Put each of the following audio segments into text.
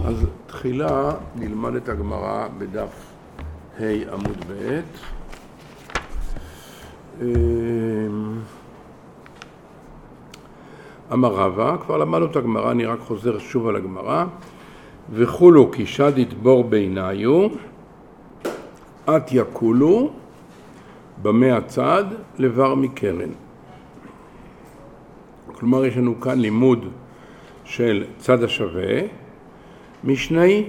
אז תחילה נלמד את הגמרא בדף ה' עמוד ב'. אמר רבא, כבר למדנו את הגמרא, אני רק חוזר שוב על הגמרא. וכולו כי שד ידבור בעיניו, את יקולו במה הצד לבר מקרן. כלומר, יש לנו כאן לימוד של צד השווה משני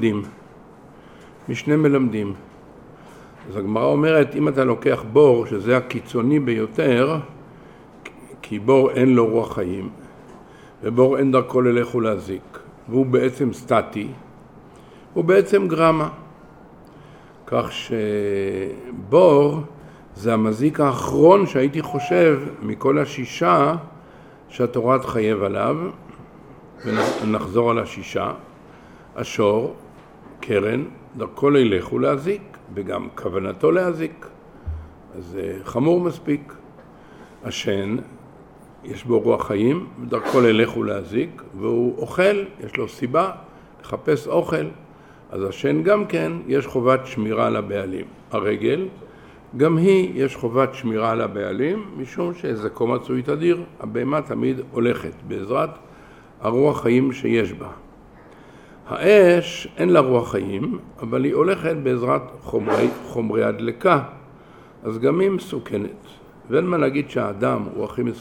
מלמדים. אז הגמרא אומרת, אם אתה לוקח בור, שזה הקיצוני ביותר, כי בור אין לו רוח חיים, ובור אין דרכו ללך ולהזיק, והוא בעצם סטטי, הוא בעצם גרמה. כך שבור זה המזיק האחרון שהייתי חושב מכל השישה שהתורה תחייב עליו, ונחזור על השישה. השור, קרן, דרכו ללך ולהזיק, וגם כוונתו להזיק. אז זה חמור מספיק. השן, יש בו רוח חיים, ודרכו ללך ולהזיק, והוא אוכל, יש לו סיבה לחפש אוכל. אז השן גם כן, יש חובת שמירה על הבעלים. הרגל, גם היא יש חובת שמירה על הבעלים, משום שזה כה מצוי תדיר, הבהמה תמיד הולכת בעזרת הרוח חיים שיש בה. האש אין לה רוח חיים, אבל היא הולכת בעזרת חומרי הדלקה, אז גם היא מסוכנת. ואין מה להגיד שהאדם הוא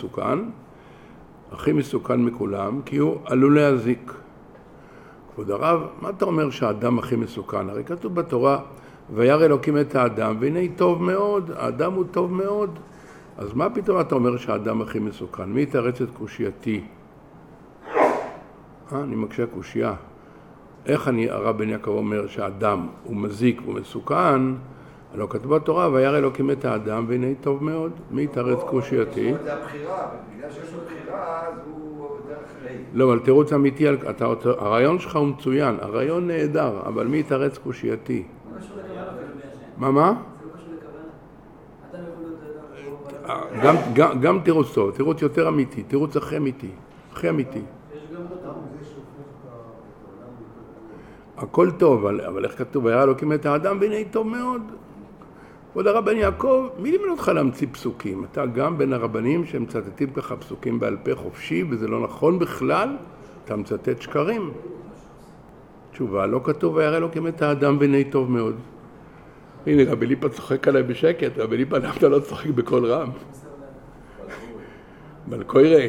הכי מסוכן מכולם, כי הוא עלול להזיק. כבוד הרב, מה אתה אומר שהאדם הכי מסוכן? הרי כתוב בתורה, וירא אלוקים את האדם, והנה טוב מאוד, האדם הוא טוב מאוד. אז מה פתאום אתה אומר שהאדם הכי מסוכן? מי יתרץ את קושייתי? אני מקשה קושייה. איך הרב בן יעקב אומר שהאדם הוא מזיק ומסוכן? לא כתוב בתורה, וירא אלוקים את האדם, והנה טוב מאוד. מי יתרץ קושייתי? זה הבחירה, בגלל שיש לו בחירה, אז הוא דרך ראי. לא, אבל תירוץ אמיתי, הרעיון שלך הוא מצוין, הרעיון נהדר, אבל מי יתרץ קושייתי? מה? גם תירוץ טוב, תירוץ יותר אמיתי, תירוץ הכי אמיתי. הכל טוב, אבל איך כתוב? וירא אלוקים את האדם, והנה טוב מאוד. כבוד הרב בן יעקב, מי לימד אותך להמציא פסוקים? אתה גם בין הרבנים שמצטטים ככה פסוקים בעל פה חופשי, וזה לא נכון בכלל, אתה מצטט שקרים. תשובה, לא כתוב וירא אלוקים את האדם, והנה טוב מאוד. הנה, רבי ליפה צוחק עליי בשקט, רבי ליפה אתה לא צוחק בקול רם. מלכוירי,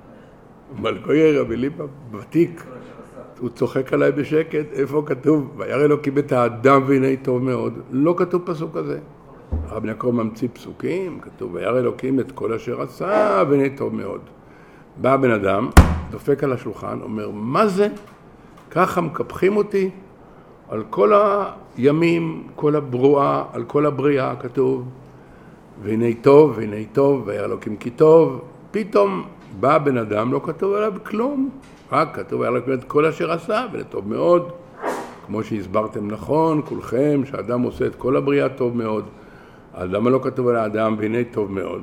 רבי ליפה ותיק. הוא צוחק עליי בשקט, איפה כתוב? וירא אלוקים את האדם והנה טוב מאוד. לא כתוב פסוק כזה. הרב יעקב ממציא פסוקים, כתוב וירא אלוקים את כל אשר עשה והנה טוב מאוד. בא בן אדם, דופק על השולחן, אומר, מה זה? ככה מקפחים אותי על כל הימים, כל הברואה, על כל הבריאה, כתוב והנה טוב, וירא אלוקים כי טוב. פתאום בא בן אדם, לא כתוב עליו כלום. רק כתוב היה לכם את כל אשר עשה, ולטוב מאוד, כמו שהסברתם נכון, כולכם, שהאדם עושה את כל הבריאה טוב מאוד. אז למה לא כתוב על האדם, והנה טוב מאוד?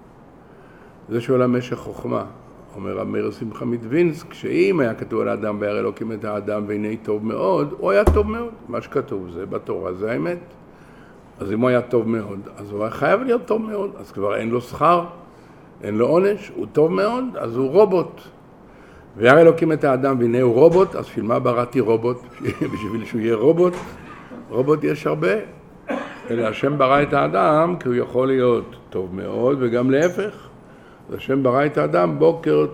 זה שואל המשך חוכמה. אומר אמיר שמחה מדווינסק, שאם היה כתוב על האדם, וירא אלוקים את האדם, והנה טוב מאוד, הוא היה טוב מאוד. מה שכתוב זה בתורה, זה האמת. אז אם הוא היה טוב מאוד, אז הוא היה חייב להיות טוב מאוד. אז כבר אין לו שכר, אין לו עונש, הוא טוב מאוד, אז הוא רובוט. וירא אלוקים את האדם והנה הוא רובוט, אז בשביל מה בראתי רובוט? בשביל שהוא יהיה רובוט? רובוט יש הרבה. אלא השם ברא את האדם כי הוא יכול להיות טוב מאוד וגם להפך. אז השם ברא את האדם בוקר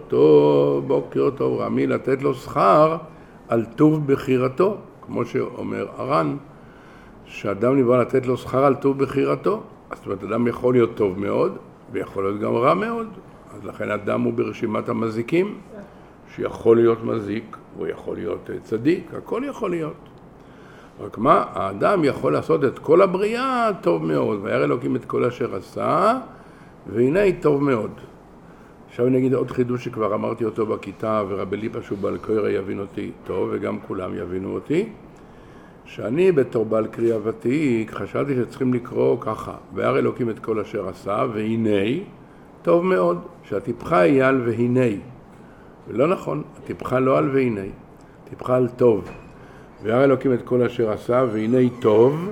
טוב, רמי לתת לו שכר על טוב בחירתו. כמו שאומר הר"ן, שאדם נברא לתת לו שכר על טוב בחירתו. אז זאת אומרת, אדם יכול להיות טוב מאוד ויכול להיות גם רע מאוד. אז לכן אדם הוא ברשימת המזיקים. שיכול להיות מזיק, הוא יכול להיות צדיק, הכל יכול להיות. רק מה, האדם יכול לעשות את כל הבריאה טוב מאוד, וירא אלוקים את כל אשר עשה, והנה טוב מאוד. עכשיו אני אגיד עוד חידוש שכבר אמרתי אותו בכיתה, ורבי ליפה שהוא בעל קורא יבין אותי טוב, וגם כולם יבינו אותי, שאני בתור בעל קריאה ותיק חשבתי שצריכים לקרוא ככה, וירא אלוקים את כל אשר עשה, והנה טוב מאוד, שהטיפחה יהיה על והנה. ולא נכון, הטיפחה לא על והנה. טיפך על טוב. וירא אלוקים את כל אשר עשה, והנה טוב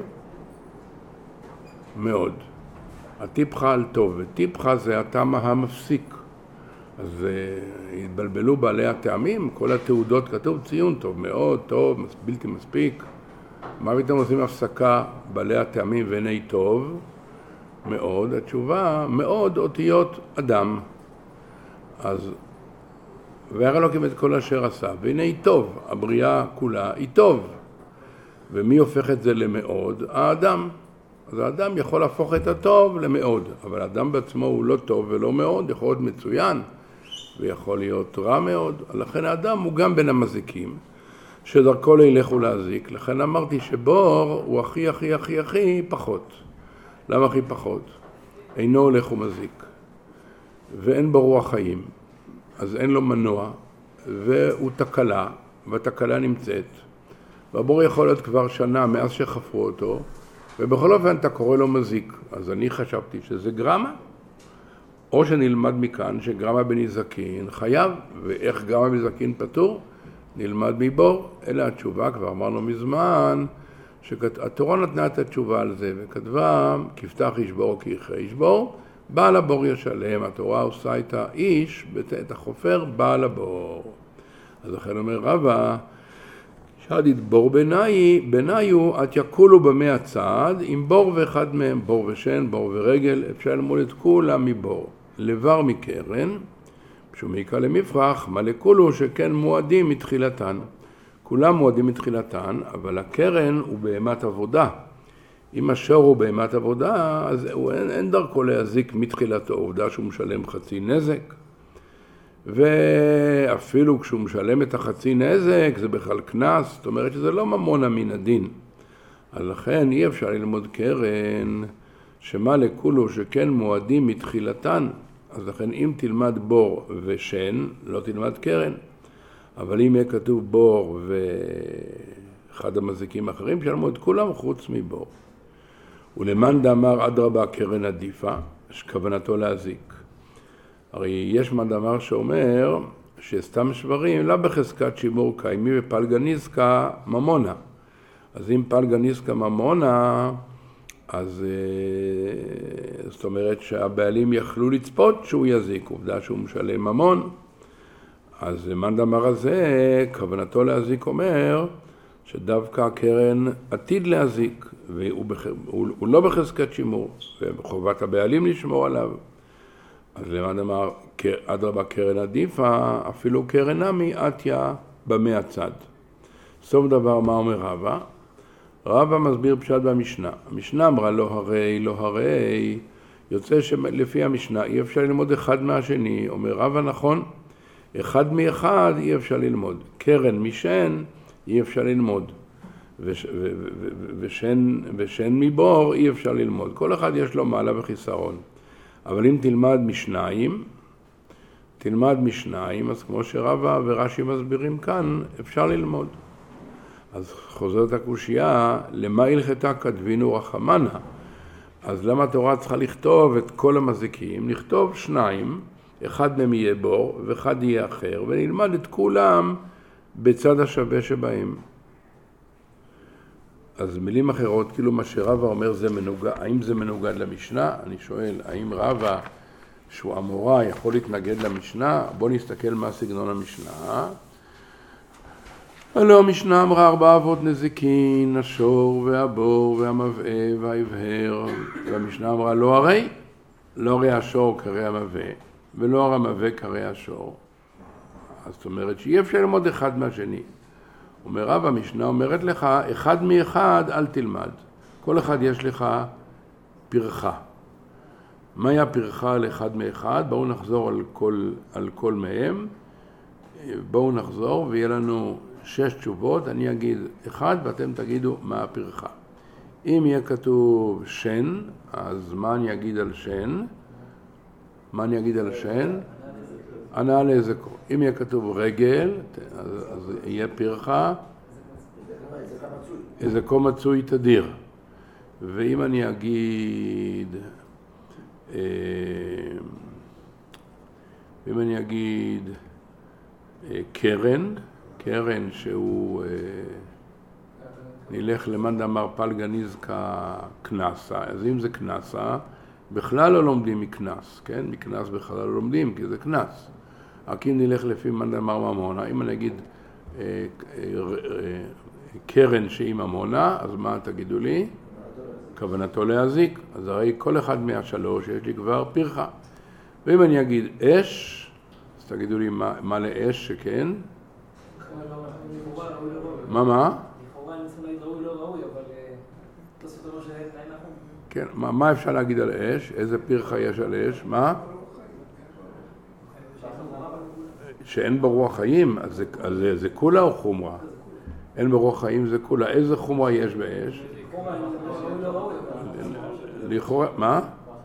מאוד. הטיפך על טוב, וטיפך זה הטעם המפסיק. אז התבלבלו בעלי הטעמים, כל התעודות כתוב ציון טוב מאוד, טוב, בלתי מספיק. מה פתאום עושים הפסקה בעלי הטעמים והנה טוב מאוד? התשובה, מאוד אותיות אדם. אז וירא אלוקים את כל אשר עשה, והנה טוב, הבריאה כולה היא טוב. ומי הופך את זה למאוד? האדם. אז האדם יכול להפוך את הטוב למאוד, אבל האדם בעצמו הוא לא טוב ולא מאוד, יכול להיות מצוין ויכול להיות רע מאוד. לכן האדם הוא גם בין המזיקים, שדרכו לילך ולהזיק. לכן אמרתי שבור הוא הכי פחות. למה הכי פחות? אינו הולך ומזיק, ואין בו רוח חיים, אז אין לו מנוע, והוא תקלה, והתקלה נמצאת, והבור יכול להיות כבר שנה מאז שחפרו אותו, ובכל אופן אתה קורא לו מזיק. אז אני חשבתי שזה גרמה, או שנלמד מכאן שגרמה בנזקין חייב, ואיך גרמה בנזקין פטור? נלמד מבור. אלה התשובה, כבר אמרנו מזמן, שהתורה נתנה את התשובה על זה, וכתבה, כפתח ישבור כי יחיה ישבור, בעל הבור ישלם. התורה עושה את האיש, את החופר, בעל הבור. אז לכן אומר רבא, שעד ידבור בניו, עד יקולו במי הצד, עם בור ואחד מהם, בור ושן, בור ורגל, אפשר ללמוד את כולם מבור. לבר מקרן, שומיקה למפרח, מלכולו שכן מועדים מתחילתן. כולם מועדים מתחילתן, אבל הקרן הוא בהמת עבודה. אם השור הוא בהמת עבודה, אז אין דרכו להזיק מתחילתו, עובדה שהוא משלם חצי נזק. ואפילו כשהוא משלם את החצי נזק, זה בכלל כנס, זאת אומרת שזה לא ממונה מן הדין. אז לכן אי אפשר ללמוד קרן, שמה לכולו שכן מועדים מתחילתן, אז לכן אם תלמד בור ושן, לא תלמד קרן. אבל אם יהיה כתוב בור ואחד המזיקים האחרים, שלמו את כולם חוץ מבור. ולמאן דאמר אדרבה קרן עדיפה, שכוונתו להזיק. הרי יש מאן דאמר שאומר שסתם שברים לא בחזקת שימור קיימי ופלגה ניסקה ממונה. אז אם פלגה ניסקה ממונה, אז זאת אומרת שהבעלים יכלו לצפות שהוא יזיק, עובדה שהוא משלם ממון. אז מאן דאמר הזה, כוונתו להזיק אומר שדווקא הקרן עתיד להזיק, והוא לא בחזקת שימור, ובחובת הבעלים לשמור עליו. אז למאן דאמר אדרבה קרן עדיפה, אפילו קרן נמי עטיה במי הצד. סוף דבר מה אומר רבא? רבא מסביר פשט במשנה. המשנה אמרה לא הרי, יוצא שלפי המשנה אי אפשר ללמוד אחד מהשני. אומר רבא נכון, אחד מאחד אי אפשר ללמוד. קרן משן אי אפשר ללמוד. ושן מבור אי אפשר ללמוד. כל אחד יש לו מעלה וחיסרון. אבל אם תלמד משניים, אז כמו שרבא ורש"י מסבירים כאן, אפשר ללמוד. אז חוזרת הקושייה, למה הלכתה כתבינו רחמנה? אז למה התורה צריכה לכתוב את כל המזיקים? נכתוב שניים, אחד מהם יהיה בור ואחד יהיה אחר, ונלמד את כולם בצד השווה שבהם. אז מילים אחרות, כאילו מה שרבא אומר, האם זה מנוגד למשנה? אני שואל, האם רבא שהוא אמורה יכול להתנגד למשנה? בוא נסתכל מה סגנון המשנה. הלא המשנה אמרה 4 אבות נזיקין, השור והבור והמבעה והעבהר. והמשנה אמרה לא הרי השור קרא המבעה, ולא הרי המבעה קרא השור. אז זאת אומרת שאי אפשר ללמוד אחד מהשני. אומר רב, המשנה אומרת לך, אחד מאחד אל תלמד. כל אחד יש לך פרחה. מהי הפרחה על אחד מאחד? בואו נחזור על כל מהם. בואו נחזור ויהיה לנו 6 תשובות. אני אגיד 1 ואתם תגידו מה הפרחה. אם יהיה כתוב שן, אז מה אני אגיד על שן? ענה לזכור. אם יהיה כתוב רגל, אז יהיה פרחה, איזה כה מצוי תדיר. ואם אני אגיד קרן, קרן שהוא נלך למאן דאמר פלגא נזקא קנסה, אז אם זה קנסה, בכלל לא לומדים מקנס, כן? מקנס בכלל לא לומדים, כי זה קנס. רק אם נלך לפי מאן דאמר ממונה, אם אני אגיד קרן שהיא ממונה, אז מה תגידו לי? כוונתו להזיק. אז הרי כל אחד מהשלוש יש לי כבר פרחה. ואם אני אגיד אש, אז תגידו לי מה לאש שכן? מה? לכאורה אני צריך להגיד ראוי לא ראוי, אבל לא סתורו שאין נכון. כן, מה אפשר להגיד על אש? איזה פרחה יש על אש? מה? שאין ברוח חיים, אז זה כולה או חומרה? אין ברוח חיים זה כולה. איזה חומרה יש באש? לכאורה, מה?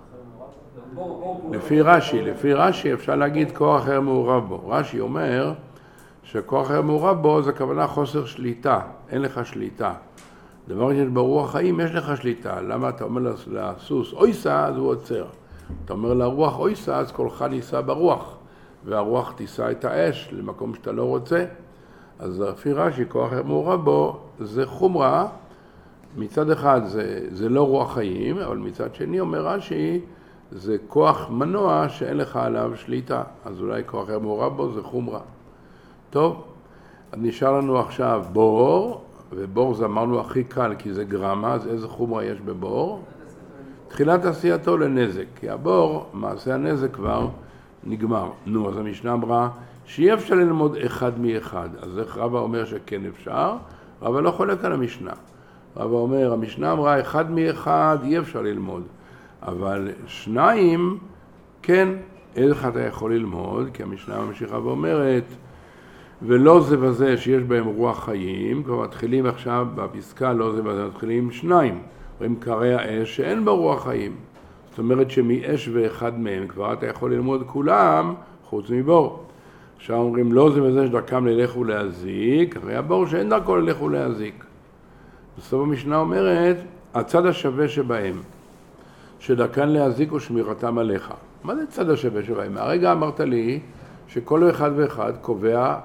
לפי רש"י אפשר להגיד כוח אחר מעורב בו. רש"י אומר שכוח אחר מעורב בו זה כוונה חוסר שליטה, אין לך שליטה. דבר שיש ברוח חיים יש לך שליטה. למה אתה אומר לסוס אוי סע, אז הוא עוצר. אתה אומר לרוח אוי סע, אז כל אחד ייסע ברוח, והרוח תיסע את האש למקום שאתה לא רוצה. אז לפי רש"י כוח אחר מעורב בו זה חומרה. מצד אחד זה לא רוח חיים, אבל מצד שני אומר רש"י זה כוח מנוע שאין לך עליו שליטה. אז אולי כוח אחר מעורב בו זה חומרה. טוב, אז נשאר לנו עכשיו בור, ובור זה אמרנו הכי קל כי זה גרמה, אז איזה חומרה יש בבור? תחילת עשייתו לנזק, כי הבור, מעשה הנזק כבר נגמר. נו, אז המשנה אמרה שאי אפשר ללמוד אחד מאחד. אז איך רבא אומר שכן אפשר? רבא לא חולק על המשנה. רבא אומר, המשנה אמרה אחד מאחד אי אפשר ללמוד, אבל שניים כן, איך אתה יכול ללמוד? כי המשנה ממשיכה ואומרת, ולא זה וזה שיש בהם רוח חיים, כבר מתחילים עכשיו בפסקה לא זה וזה, מתחילים שניים, רואים קרי האש שאין בה רוח חיים. זאת אומרת שמאש ואחד מהם כבר אתה יכול ללמוד כולם חוץ מבור. עכשיו אומרים לא זה וזה שדרכם ללך ולהזיק, הרי הבור שאין דרכו ללך ולהזיק. בסוף המשנה אומרת, הצד השווה שבהם, שדרכן להזיק ושמירתם עליך. מה זה צד השווה שבהם? הרגע אמרת לי שכל אחד ואחד קובע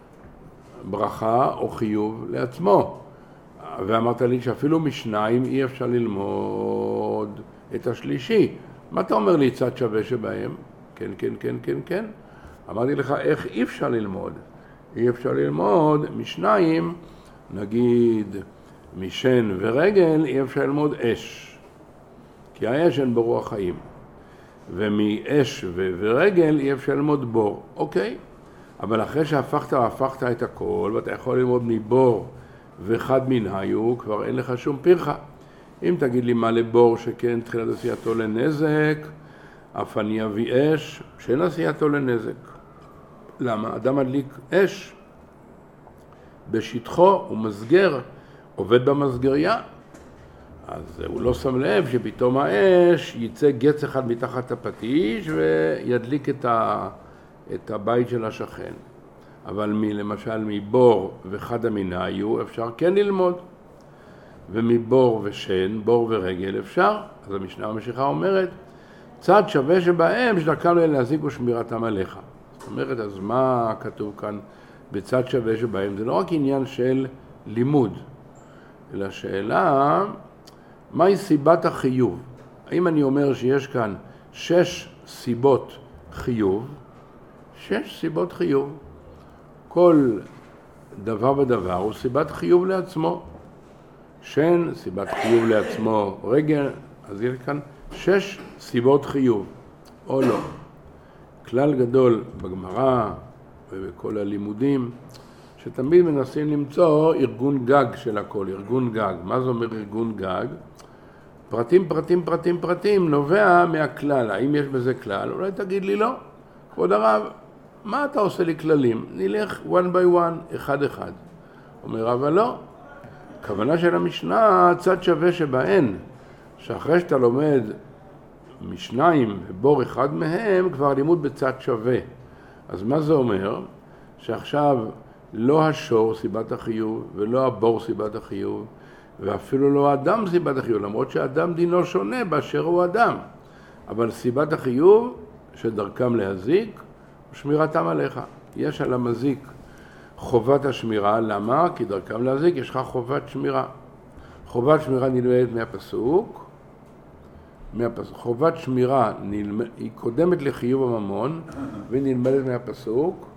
ברכה או חיוב לעצמו. ואמרת לי שאפילו משניים אי אפשר ללמוד את השלישי. מה אתה אומר לי צד שווה שבהם? כן, כן, כן, כן, כן. אמרתי לך איך אי אפשר ללמוד. אי אפשר ללמוד משניים, נגיד משן ורגל, אי אפשר ללמוד אש. כי האש אין ברוח חיים. ומאש ורגל אי אפשר ללמוד בור. אוקיי. אבל אחרי שהפכת את הכל, ואתה יכול ללמוד מבור וחד מן היו, כבר אין לך שום פרחה. אם תגיד לי מה לבור שכן תחילת עשייתו לנזק, אף אני אביא אש שאין עשייתו לנזק. למה? אדם מדליק אש בשטחו, הוא מסגר, עובד במסגריה. אז הוא לא שם לב שפתאום האש יצא גץ אחד מתחת הפטיש וידליק את הבית של השכן. אבל למשל מבור וחד המינה היו אפשר כן ללמוד. ומבור ושן, בור ורגל אפשר. אז המשנה המשיכה אומרת, צד שווה שבהם שדרכם להזיק ושמירתם עליך. זאת אומרת, אז מה כתוב כאן בצד שווה שבהם? זה לא רק עניין של לימוד, אלא שאלה, מהי סיבת החיוב? האם אני אומר שיש כאן 6 סיבות חיוב? 6 סיבות חיוב. כל דבר ודבר הוא סיבת חיוב לעצמו. שן, סיבת חיוב לעצמו, רגל, אז יש כאן 6 סיבות חיוב, או לא. כלל גדול בגמרא ובכל הלימודים, שתמיד מנסים למצוא ארגון גג של הכל, ארגון גג. מה זה אומר ארגון גג? פרטים נובע מהכלל. האם יש בזה כלל? אולי תגיד לי לא. כבוד הרב, מה אתה עושה לי כללים? נלך one by one, אחד אחד. אומר, אבל לא. הכוונה של המשנה, צד שווה שבהן, שאחרי שאתה לומד משניים ובור אחד מהם, כבר לימוד בצד שווה. אז מה זה אומר? שעכשיו לא השור סיבת החיוב, ולא הבור סיבת החיוב, ואפילו לא האדם סיבת החיוב, למרות שהאדם דינו שונה באשר הוא אדם. אבל סיבת החיוב שדרכם להזיק, ושמירתם עליך. יש על המזיק חובת השמירה. למה? כי דרכם להזיק יש לך חובת שמירה. חובת שמירה נלמדת מהפסוק. חובת שמירה היא קודמת לחיוב הממון, והיא נלמדת מהפסוק,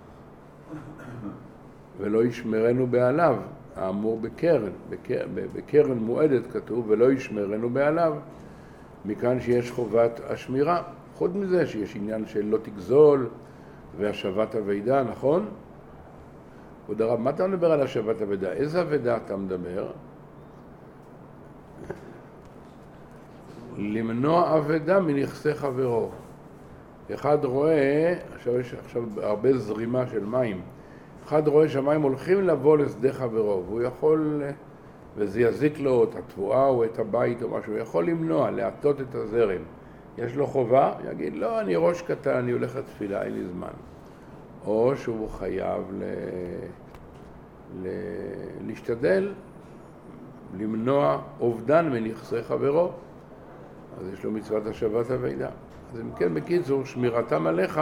ולא ישמרנו בעליו, האמור בקרן. בקרן מועדת כתוב, ולא ישמרנו בעליו. מכאן שיש חובת השמירה. חוץ מזה שיש עניין של לא תגזול והשבת אבידה, נכון? כבוד הרב, מה אתה מדבר על השבת אבידה? איזה אבידה אתה מדבר? למנוע אבידה מנכסי חברו. אחד רואה, יש עכשיו הרבה זרימה של מים, אחד רואה שהמים הולכים לבוא לשדה חברו, והוא יכול, וזה יזיק לו את התבואה או את הבית או משהו, הוא יכול למנוע, להטות את הזרם. יש לו חובה, יגיד, לא, אני ראש קטן, אני הולך לתפילה, אין לי זמן. או שהוא חייב להשתדל, למנוע אובדן מנכסי חברו, אז יש לו מצוות השבת אבידה. אז אם כן, בקיצור, שמירתם עליך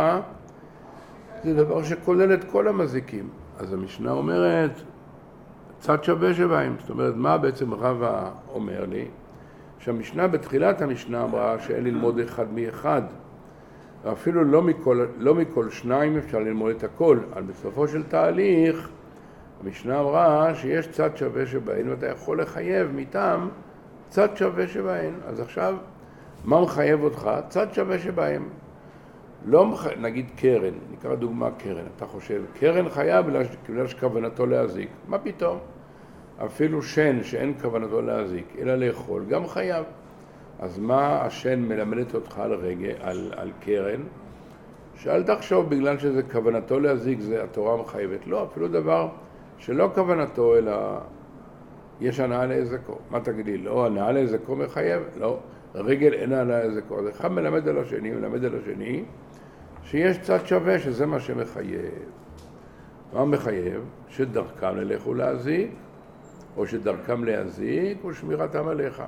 זה דבר שכולל את כל המזיקים. אז המשנה אומרת, צד שווה שבעים. זאת אומרת, מה בעצם רבא אומר לי? שהמשנה, בתחילת המשנה אמרה שאין ללמוד אחד מאחד. ואפילו לא מכל שניים אפשר ללמוד את הכל. אבל בסופו של תהליך, המשנה אמרה שיש צד שווה שבהן, ואתה יכול לחייב מטעם צד שווה שבהן. אז עכשיו, מה מחייב אותך? צד שווה שבהן. לא נגיד קרן, נקרא דוגמה קרן. אתה חושב, קרן חייב בגלל שכוונתו להזיק. מה פתאום? אפילו שן שאין כוונתו להזיק, אלא לאכול, גם חייב. אז מה השן מלמדת אותך על קרן? שאל תחשוב בגלל שזה כוונתו להזיק, זה התורה מחייבת. לא, אפילו דבר שלא כוונתו, אלא יש הנאה להזקו. מה תגידי? לא, הנאה להזקו מחייב? לא, רגל אין הנאה להזקו. אז אחד מלמד על השני, מלמד על השני, שיש צד שווה, שזה מה שמחייב. מה מחייב? שדרכם ללכו להזיק, או שדרכם להזיק, או שמירתם עליך.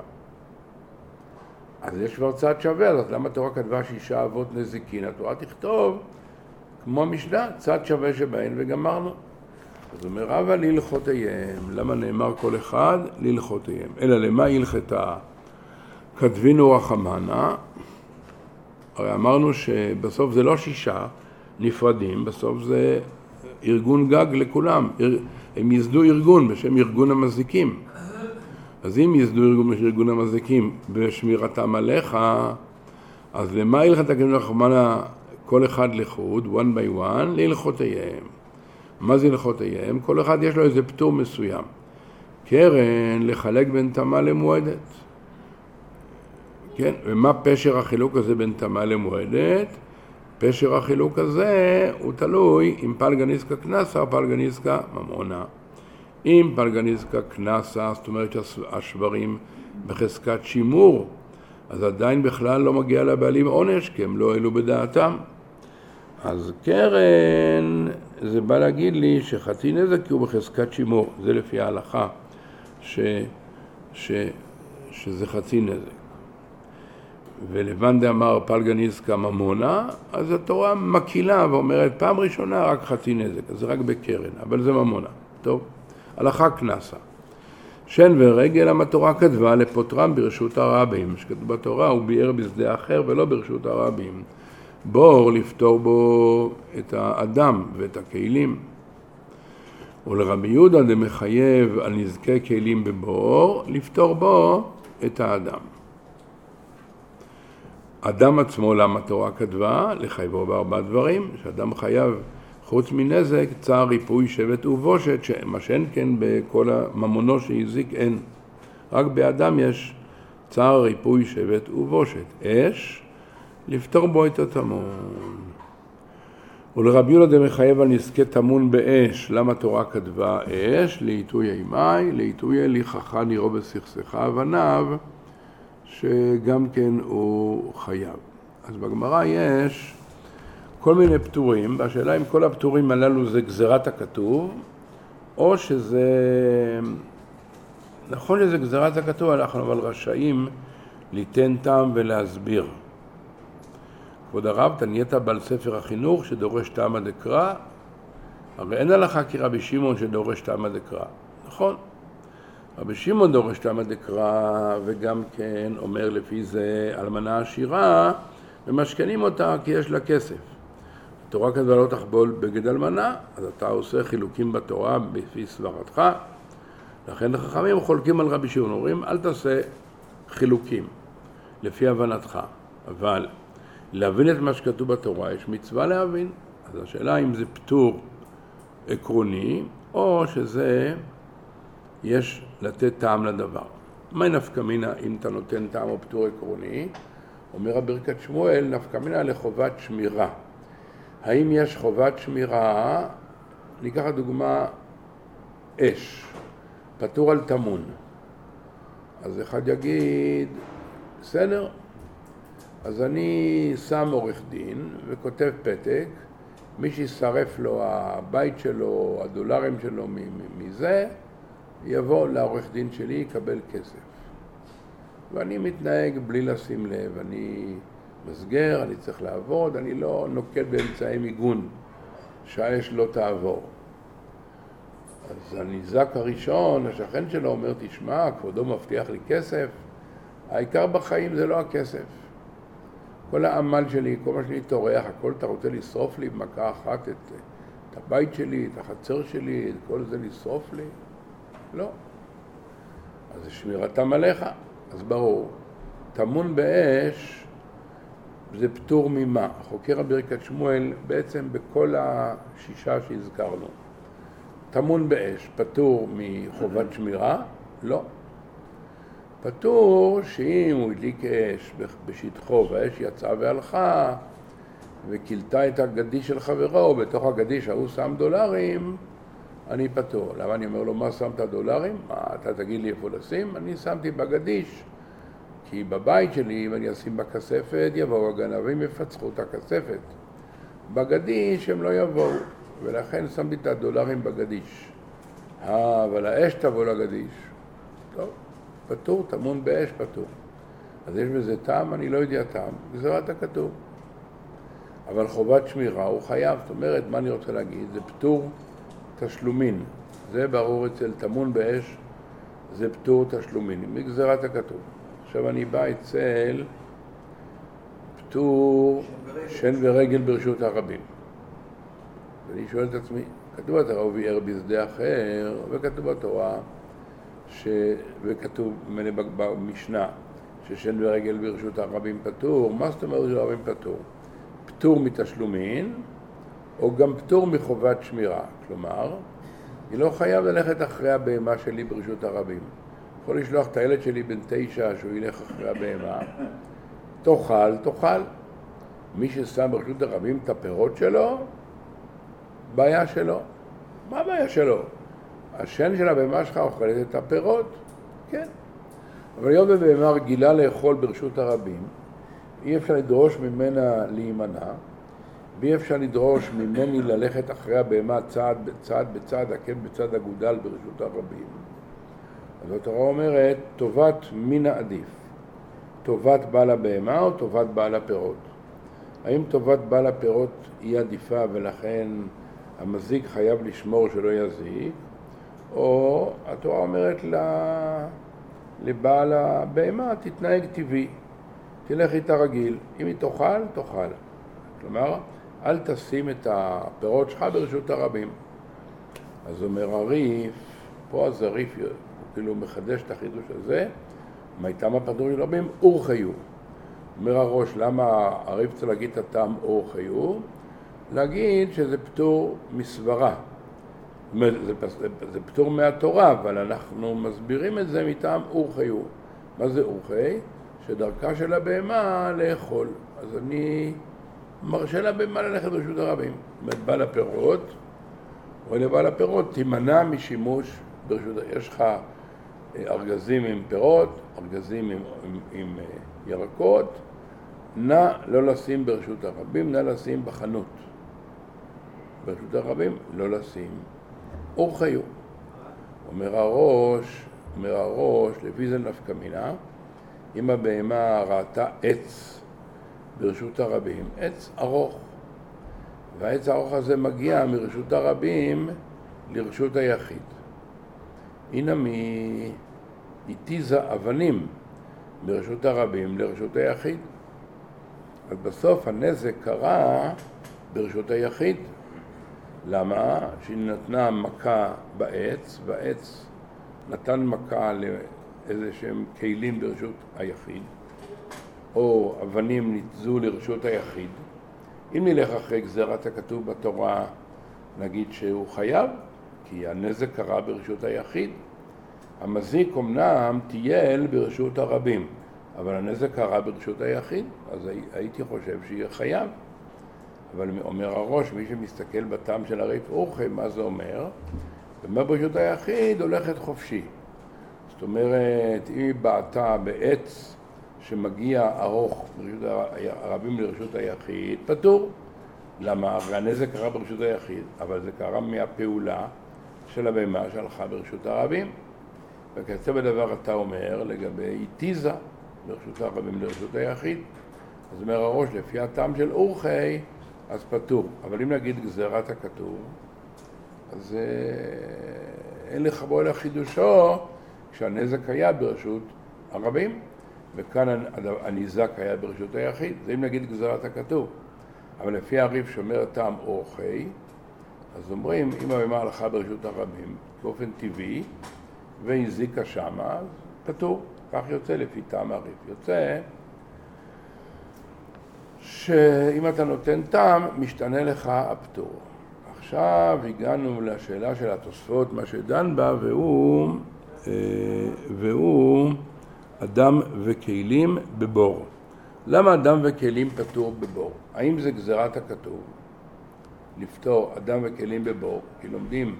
אז יש כבר צד שווה, אז למה התורה כתבה 6 אבות נזיקין? התורה תכתוב, כמו המשנה, צד שווה שבהן וגמרנו. אז אומר רבא להלכותיהם. למה נאמר כל אחד? להלכותיהם. אלא למה הלכתה? כתבינו רחמנה. הרי אמרנו שבסוף זה לא 6 נפרדים, בסוף זה ארגון גג לכולם. הם יסדו ארגון בשם ארגון המזיקים. אז אם יסדו ארגון בשם ארגון המזיקים בשמירתם עליך, אז למה הלכתה כתבינו רחמנה כל אחד לחוד, one by one, להלכותיהם. מה זה הלכותיהם? כל אחד יש לו איזה פטור מסוים. קרן, לחלק בין תמה למועדת. כן, ומה פשר החילוק הזה בין תמה למועדת? פשר החילוק הזה הוא תלוי אם פלגניסקה קנסה או פלגניסקה ממונה. אם פלגניסקה קנסה, זאת אומרת שהשברים בחזקת שימור, אז עדיין בכלל לא מגיע לבעלים עונש, כי הם לא העלו בדעתם. אז קרן, זה בא להגיד לי שחצי נזק הוא בחזקת שימור. זה לפי ההלכה שזה חצי נזק. ולבן דאמר פלגניסקה ממונה, אז התורה מקילה ואומרת פעם ראשונה רק חצי נזק, אז זה רק בקרן, אבל זה ממונה. טוב, הלכה כנסה. שן ורגל המתורה כתבה לפוטרם ברשות הרבים, שכתוב בתורה הוא ביער בשדה אחר ולא ברשות הרבים. בור לפתור בו את האדם ואת הכלים. ולרבי יהודה דמחייב על נזקי כלים בבור, לפתור בו את האדם. אדם עצמו למה התורה כתבה? לחייבו ב4 דברים, שאדם חייב חוץ מנזק, צער, ריפוי, שבט ובושת, מה שאין כן בכל הממונו שהזיק אין. רק באדם יש צער, ריפוי, שבט ובושת. אש, לפתור בו את התמון. ולרבי יהודה דמחייב על נזקי תמון באש, למה התורה כתבה אש? לעיתוי אימי, לעיתוי הליכחה נראו בסכסכה אבניו, שגם כן הוא חייב. אז בגמרא יש כל מיני פטורים, והשאלה אם כל הפטורים הללו זה גזירת הכתוב, או שזה, נכון שזה גזירת הכתוב, אנחנו אבל רשאים ליתן טעם ולהסביר. כבוד הרב, אתה נהיית בעל ספר החינוך שדורש טעם הדקרא, הרי אין הלכה כי רבי שמעון שדורש תמא דקרא, נכון? רבי שמעון דורש תמא דקרא, וגם כן אומר לפי זה אלמנה עשירה, ומשכנים אותה כי יש לה כסף. התורה כזו לא תחבול בגד אלמנה, אז אתה עושה חילוקים בתורה בפי סברתך, לכן החכמים חולקים על רבי שמעון, אומרים אל תעשה חילוקים לפי הבנתך, אבל להבין את מה שכתוב בתורה יש מצווה להבין. אז השאלה אם זה פטור עקרוני או שזה יש לתת טעם לדבר. מה נפקא מינה אם אתה נותן טעם או פטור עקרוני? אומר הברכת שמואל, נפקא מינה לחובת שמירה. האם יש חובת שמירה? ניקח דוגמה אש, פטור על תמון. אז אחד יגיד, בסדר, אז אני שם עורך דין וכותב פתק, מי שישרף לו הבית שלו, הדולרים שלו מזה, יבוא לעורך דין שלי, יקבל כסף. ואני מתנהג בלי לשים לב, אני מסגר, אני צריך לעבוד, אני לא נוקט באמצעי מיגון, שהאש לא תעבור. אז הניזק הראשון, השכן שלו אומר, תשמע, כבודו מבטיח לי כסף, העיקר בחיים זה לא הכסף. כל העמל שלי, כל מה שאני טורח, הכל אתה רוצה לשרוף לי במכה אחת את הבית שלי, את החצר שלי, את כל זה לשרוף לי? לא. אז זה שמירתם עליך. אז ברור, טמון באש זה פטור ממה? חוקר הברכת שמואל בעצם בכל השישה שהזכרנו. טמון באש, פטור מחובת שמירה? לא. פטור שאם הוא הדליק אש בשטחו והאש יצאה והלכה וקילתה את הגדיש של חברו, בתוך הגדיש הוא שם דולרים, אני פטור. למה אני אומר לו, מה שמת דולרים? אתה תגיד לי איפה לשים? אני שמתי בגדיש, כי בבית שלי, אם אני אשים בכספת, יבואו הגנבים יפצחו את הכספת. בגדיש הם לא יבואו, ולכן שמתי את הדולרים בגדיש. אבל האש תבוא לגדיש. טוב, פטור, טמון באש פטור. אז יש בזה טעם? אני לא יודע טעם. גזרת הכתוב. אבל חובת שמירה הוא חייב. זאת אומרת, מה אני רוצה להגיד? זה פטור תשלומין. זה ברור אצל טמון באש, זה פטור תשלומין. מגזרת הכתוב. עכשיו אני בא אצל פטור שן ורגל ברשות הרבים. ואני שואל את עצמי, כתוב בתורה וביער בשדה אחר, וכתוב בתורה, וכתוב במשנה, ששן ורגל ברשות הרבים פטור. מה זאת אומרת ברשות הרבים פטור? פטור מתשלומין, או גם פטור מחובת שמירה. כלומר, אני לא חייב ללכת אחרי הבהמה שלי ברשות הרבים. יכול לשלוח את הילד שלי בן 9 שהוא ילך אחרי הבהמה. תאכל. מי ששם ברשות הרבים את הפירות שלו, בעיה שלו. מה הבעיה שלו? השן של הבהמה שלך אוכלת את הפירות? כן. אבל היום בבהמה רגילה לאכול ברשות הרבים, אי אפשר לדרוש ממנה להימנע, ואי אפשר לדרוש ממני ללכת אחרי הבהמה צעד בצעד, עקב בצד אגודל ברשות הרבים. אז התורה אומרת, טובת מן העדיף, טובת בעל הבהמה או טובת בעל הפירות? האם טובת בעל הפירות היא עדיפה ולכן המזיק חייב לשמור שלא יזיק, או התורה אומרת לבעל הבהמה, תתנהג טבעי, תלך איתה רגיל, אם היא תאכל, תאכל. כלומר, אל תשים את הפירות שלך ברשות הרבים. אז אומר הריף, פה אז הריף כאילו מחדש את החידוש הזה, מייתם הפטור של רבים, אור חיו. אומר הראש, למה הריף צריך להגיד את הטעם אור חיו? להגיד שזה פטור מסברה. זה פטור מהתורה, אבל אנחנו מסבירים את זה מטעם אור חיו. מה זה אור חי? שדרכה של הבהמה לאכול. אז אני מרשה לבהמה ללכת ברשות הרבים. בעל הפירות, או לבעל הפירות, תימנע משימוש ברשות. יש לך ארגזים עם פירות, ארגזים עם ירקות, נא לא לשים ברשות הרבים, נא לשים בחנות. ברשות הרבים לא לשים. אור חיו. אומר הראש, לפי זה נפקא מינה, אם הבהמה ראתה עץ ברשות הרבים, עץ ארוך, והעץ הארוך הזה מגיע מרשות הרבים לרשות היחיד. הנה התיזה אבנים מרשות הרבים לרשות היחיד. אז בסוף הנזק קרה ברשות היחיד. למה? שהיא נתנה מכה בעץ, והעץ נתן מכה לאיזה שהם כלים ברשות היחיד, או אבנים ניתזו לרשות היחיד. אם נלך אחרי גזירת הכתוב בתורה, נגיד שהוא חייב, כי הנזק קרה ברשות היחיד. המזיק אמנם טייל ברשות הרבים, אבל הנזק קרה ברשות היחיד, אז הייתי חושב שיהיה חייב. אבל אומר הראש, מי שמסתכל בטעם של הריף אורכי, מה זה אומר? ומה ברשות היחיד הולכת חופשי. זאת אומרת, אם היא בעתה בעץ שמגיע ארוך ברשות הרבים לרשות היחיד, פטור. למה? הרי הנזק קרה ברשות היחיד, אבל זה קרה מהפעולה של הבהמה שהלכה ברשות הרבים. וכיוצא בדבר אתה אומר לגבי התיזה ברשות הרבים לרשות היחיד. אז אומר הראש, לפי הטעם של אורכי, אז פטור. אבל אם נגיד גזירת הכתוב, אז אין לך בו אלא חידושו כשהנזק היה ברשות הרבים, וכאן הניזק היה ברשות היחיד. זה אם נגיד גזירת הכתוב. אבל לפי הריף שאומר טעם אורכי, אז אומרים, אם הבהמה הלכה ברשות הרבים באופן טבעי, והזיקה שמה, אז פטור. כך יוצא לפי טעם הריף. יוצא שאם אתה נותן טעם, משתנה לך הפטור. עכשיו הגענו לשאלה של התוספות, מה שדן בה, והוא אדם וכלים בבור. למה אדם וכלים פטור בבור? האם זה גזירת הכתוב לפתור אדם וכלים בבור? כי לומדים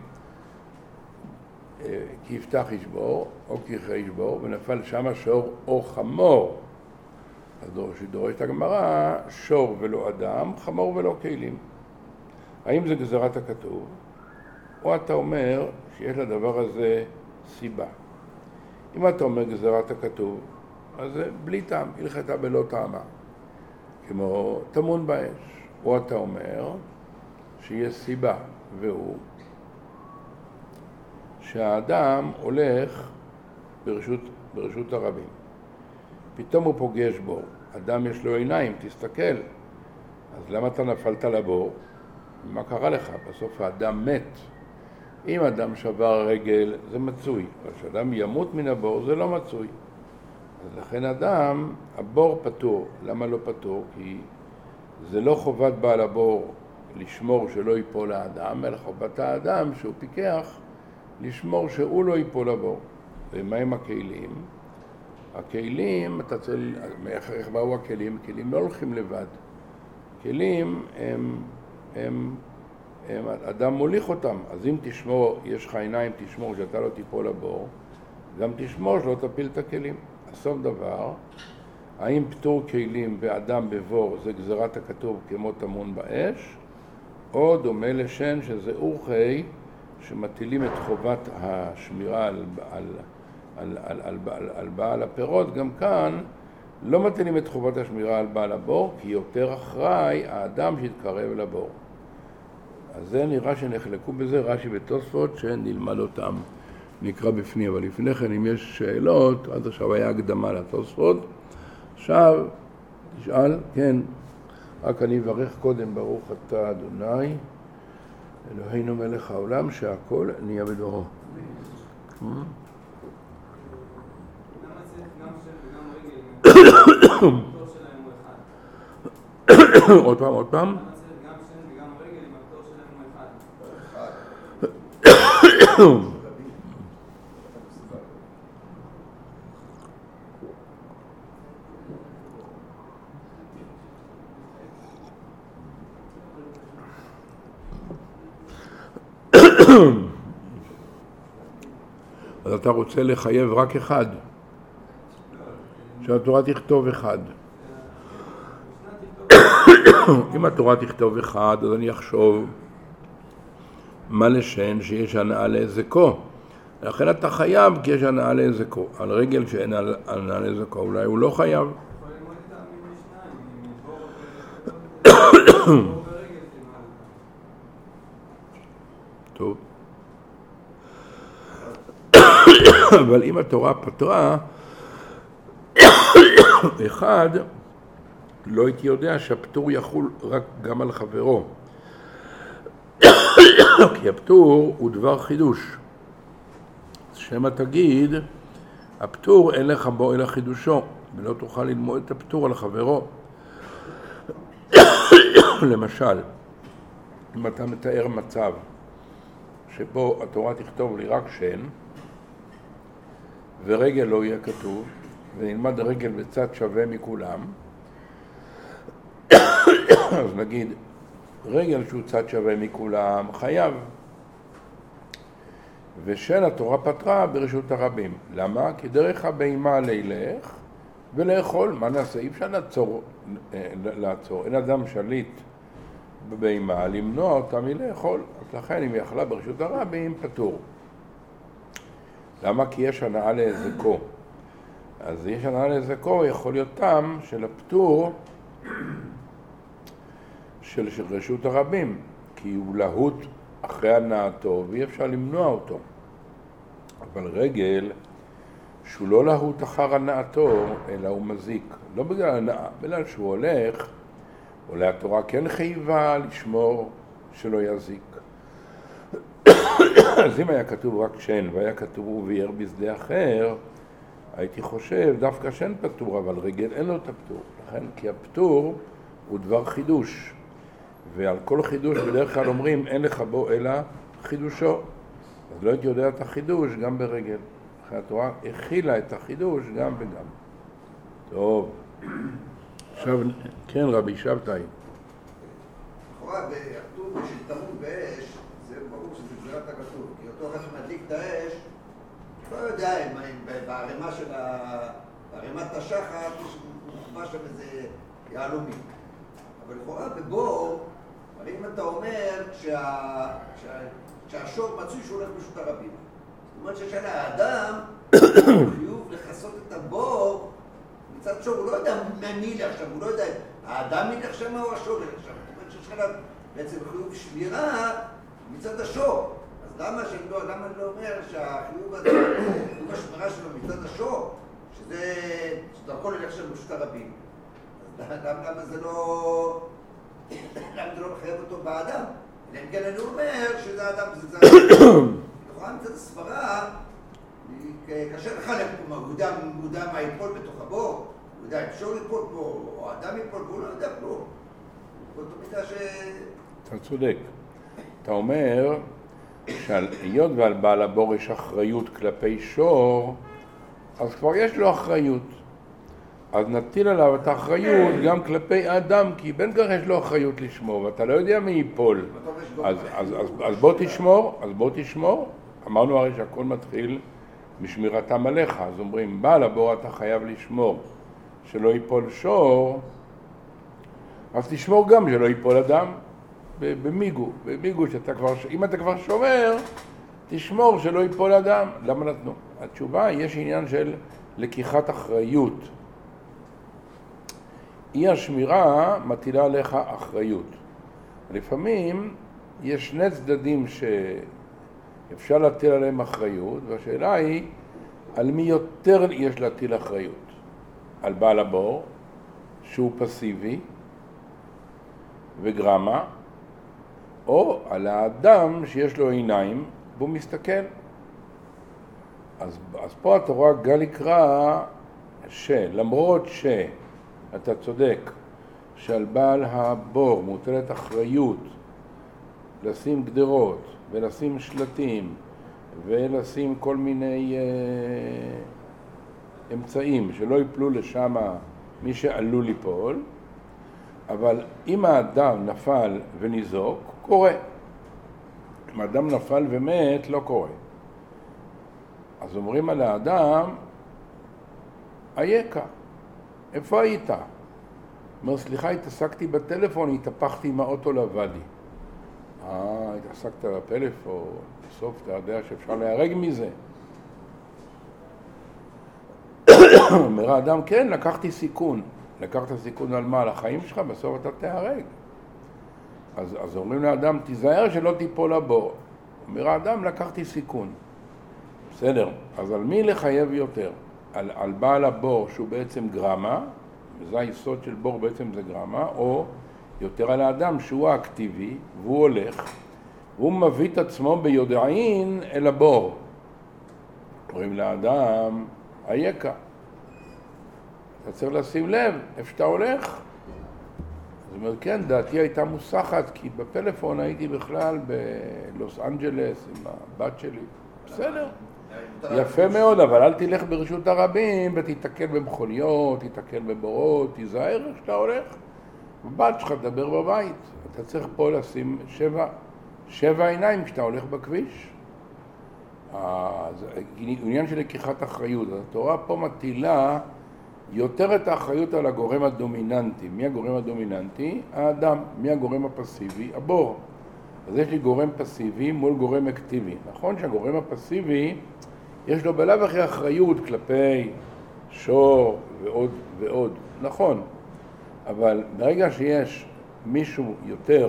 כי יפתח ישבור או כי יחרה ישבור ונפל שם שור או חמור. אז דורשת הגמרא, שור ולא אדם, חמור ולא כלים. האם זה גזירת הכתוב? או אתה אומר שיש לדבר הזה סיבה. אם אתה אומר גזירת הכתוב, אז זה בלי טעם, הלכתה בלא טעמה, כמו טמון באש. או אתה אומר שיש סיבה, והוא שהאדם הולך ברשות הרבים. פתאום הוא פוגש בור. אדם יש לו עיניים, תסתכל. אז למה אתה נפלת לבור? מה קרה לך? בסוף האדם מת. אם אדם שבר רגל, זה מצוי. אבל כשאדם ימות מן הבור, זה לא מצוי. אז לכן אדם, הבור פטור. למה לא פטור? כי זה לא חובת בעל הבור לשמור שלא ייפול האדם, אלא חובת האדם שהוא פיקח לשמור שהוא לא ייפול לבור. ומה עם הכלים? הכלים, אתה צריך, איך באו הכלים? כלים לא הולכים לבד. כלים הם אדם מוליך אותם. אז אם תשמור, יש לך עיניים, תשמור שאתה לא תיפול לבור, גם תשמור שלא תפיל את הכלים. הסוף דבר, האם פטור כלים ואדם בבור זה גזירת הכתוב כמו טמון באש, או דומה לשן שזה אורכי שמטילים את חובת השמירה על בעל הפירות. גם כאן לא מטילים את חובת השמירה על בעל הבור, כי יותר אחראי האדם שהתקרב לבור. אז זה נראה שנחלקו בזה רש"י ותוספות שנלמד אותם, נקרא בפני. אבל לפני כן, אם יש שאלות, עד עכשיו היה הקדמה לתוספות. עכשיו, תשאל, כן. רק אני אברך קודם, ברוך אתה אדוני, אלוהינו מלך העולם, שהכל נהיה בדורו. למה צריך גם שם וגם רגל? הפטור שלהם הוא אחד. עוד פעם. למה צריך גם שם וגם רגל אם הפטור שלהם הוא אחד? אז אתה רוצה לחייב רק אחד, שהתורה תכתוב אחד. אם התורה תכתוב אחד, אז אני אחשוב מה לשן שיש הנאה להזקו. לכן אתה חייב כי יש הנאה להזקו. על רגל שאין הנאה להזקו, אולי הוא לא חייב. טוב. אבל אם התורה פתרה, אחד, לא הייתי יודע שהפטור יחול רק גם על חברו. כי הפטור הוא דבר חידוש. שמא תגיד, הפטור אין לך בו אלא חידושו, ולא תוכל ללמוד את הפטור על חברו. למשל, אם אתה מתאר מצב שבו התורה תכתוב לי רק שן, ורגל לא יהיה כתוב, ונלמד רגל בצד שווה מכולם, אז נגיד, רגל שהוא צד שווה מכולם חייב. ושן התורה פתרה ברשות הרבים. למה? כי דרך הבהמה לילך ולאכול. מה נעשה? אי אפשר לעצור. אין אדם שליט בבהמה למנוע אותה מלאכול. אז לכן אם יכלה ברשות הרבים פטור. למה? כי יש הנאה להזקו. אז יש הנאה להזקו, יכול להיות טעם של הפטור של רשות הרבים, כי הוא להוט אחרי הנאתו ואי אפשר למנוע אותו. אבל רגל שהוא לא להוט אחר הנאתו, אלא הוא מזיק. לא בגלל הנאה, בגלל שהוא הולך, אולי התורה כן חייבה לשמור שלא יזיק. אז אם היה כתוב רק שן והיה כתוב וביער בשדה אחר, הייתי חושב דווקא שן פטור, אבל רגל אין לו את הפטור. לכן, כי הפטור הוא דבר חידוש. ועל כל חידוש בדרך כלל אומרים אין לך בו אלא חידושו. אז לא הייתי יודע את החידוש גם ברגל. אחרי התורה הכילה את החידוש גם וגם. טוב. עכשיו, כן רבי שבתאי. לכאורה בכתוב שטמון באש, זה ברור שזה גזירת הכתוב. כי אותו אחד שמדליק את האש, לא יודע אם בערימה של בערימת השחת יש מוחבא שם איזה יהלומים. אבל לכאורה בבור, הרי אם אתה אומר שהשור מצוי שהוא הולך ברשות הרבים, זאת אומרת שיש על האדם חיוב לחסות את הבור מצד שור, הוא לא יודע מי ילך שם, הוא לא יודע האדם ילך שם או השור ילך שם. זאת אומרת שיש עליו בעצם חיוב שמירה מצד השור. אז למה אני לא אומר שהחיוב הזה, חיוב השמירה שלו מצד השור, שדרכו ללך שם ברשות הרבים? למה זה לא מחייב אותו באדם? אלא אם כן אני אומר שזה האדם, זה לכאורה מצד הסברה, קשה לחלק פה, הוא יודע מה ייפול בתוך הבור, הוא יודע אם שור ייפול פה, או האדם ייפול פה, הוא לא יודע פה. באותו מידה אתה צודק. אתה אומר שהיות ועל בעל הבור יש אחריות כלפי שור, אז כבר יש לו אחריות. אז נטיל עליו את האחריות גם כלפי האדם, כי בין כך יש לו אחריות לשמור, ואתה לא יודע מי ייפול. אז בוא תשמור. אמרנו הרי שהכל מתחיל משמירתם עליך, אז אומרים, בעל הבור אתה חייב לשמור, שלא ייפול שור, אז תשמור גם שלא ייפול אדם במיגו שאתה כבר, אם אתה כבר שומר, תשמור שלא ייפול אדם. למה נתנו? התשובה, יש עניין של לקיחת אחריות. אי השמירה מטילה עליך אחריות. לפעמים יש שני צדדים שאפשר להטיל עליהם אחריות, והשאלה היא על מי יותר יש להטיל אחריות. על בעל הבור, שהוא פסיבי וגרמה, או על האדם שיש לו עיניים והוא מסתכל. אז פה התורה גל יקרא שלמרות אתה צודק שעל בעל הבור מוטלת אחריות לשים גדרות ולשים שלטים ולשים כל מיני אמצעים שלא ייפלו לשם מי שעלול ליפול, אבל אם האדם נפל וניזוק, קורה. אם האדם נפל ומת, לא קורה. אז אומרים על האדם, אייכה, איפה היית? אומר, סליחה, התעסקתי בטלפון, התהפכתי עם האוטו לוואדי. התעסקת בפלאפון, בסוף אתה יודע שאפשר להיהרג מזה. אומר האדם, כן, לקחתי סיכון. לקחת סיכון על מה? על החיים שלך, בסוף אתה תיהרג. אז אומרים לאדם, תיזהר שלא תיפול לבור. אומר האדם, לקחתי סיכון. בסדר, אז על מי לחייב יותר? על בעל הבור שהוא בעצם גרמה, וזה היסוד של בור בעצם זה גרמה, או יותר על האדם שהוא האקטיבי, והוא הולך, והוא מביא את עצמו ביודעין אל הבור. קוראים לאדם, היקה. אתה צריך לשים לב, איפה שאתה הולך? זאת אומרת, כן, דעתי הייתה מוסחת, כי בפלאפון הייתי בכלל בלוס אנג'לס עם הבת שלי. בסדר, יפה מאוד, אבל אל תלך ברשות הרבים ותתקל במכוניות, תתקל בבורות, תיזהר איך שאתה הולך. בבת שלך תדבר בבית. אתה צריך פה לשים 7 עיניים כשאתה הולך בכביש. עניין של לקיחת אחריות. התורה פה מטילה יותר את האחריות על הגורם הדומיננטי. מי הגורם הדומיננטי? האדם. מי הגורם הפסיבי? הבור. אז יש לי גורם פסיבי מול גורם אקטיבי. נכון שהגורם הפסיבי יש לו בלב אחרי אחריות כלפי שור ועוד ועוד. נכון. אבל ברגע שיש מישהו יותר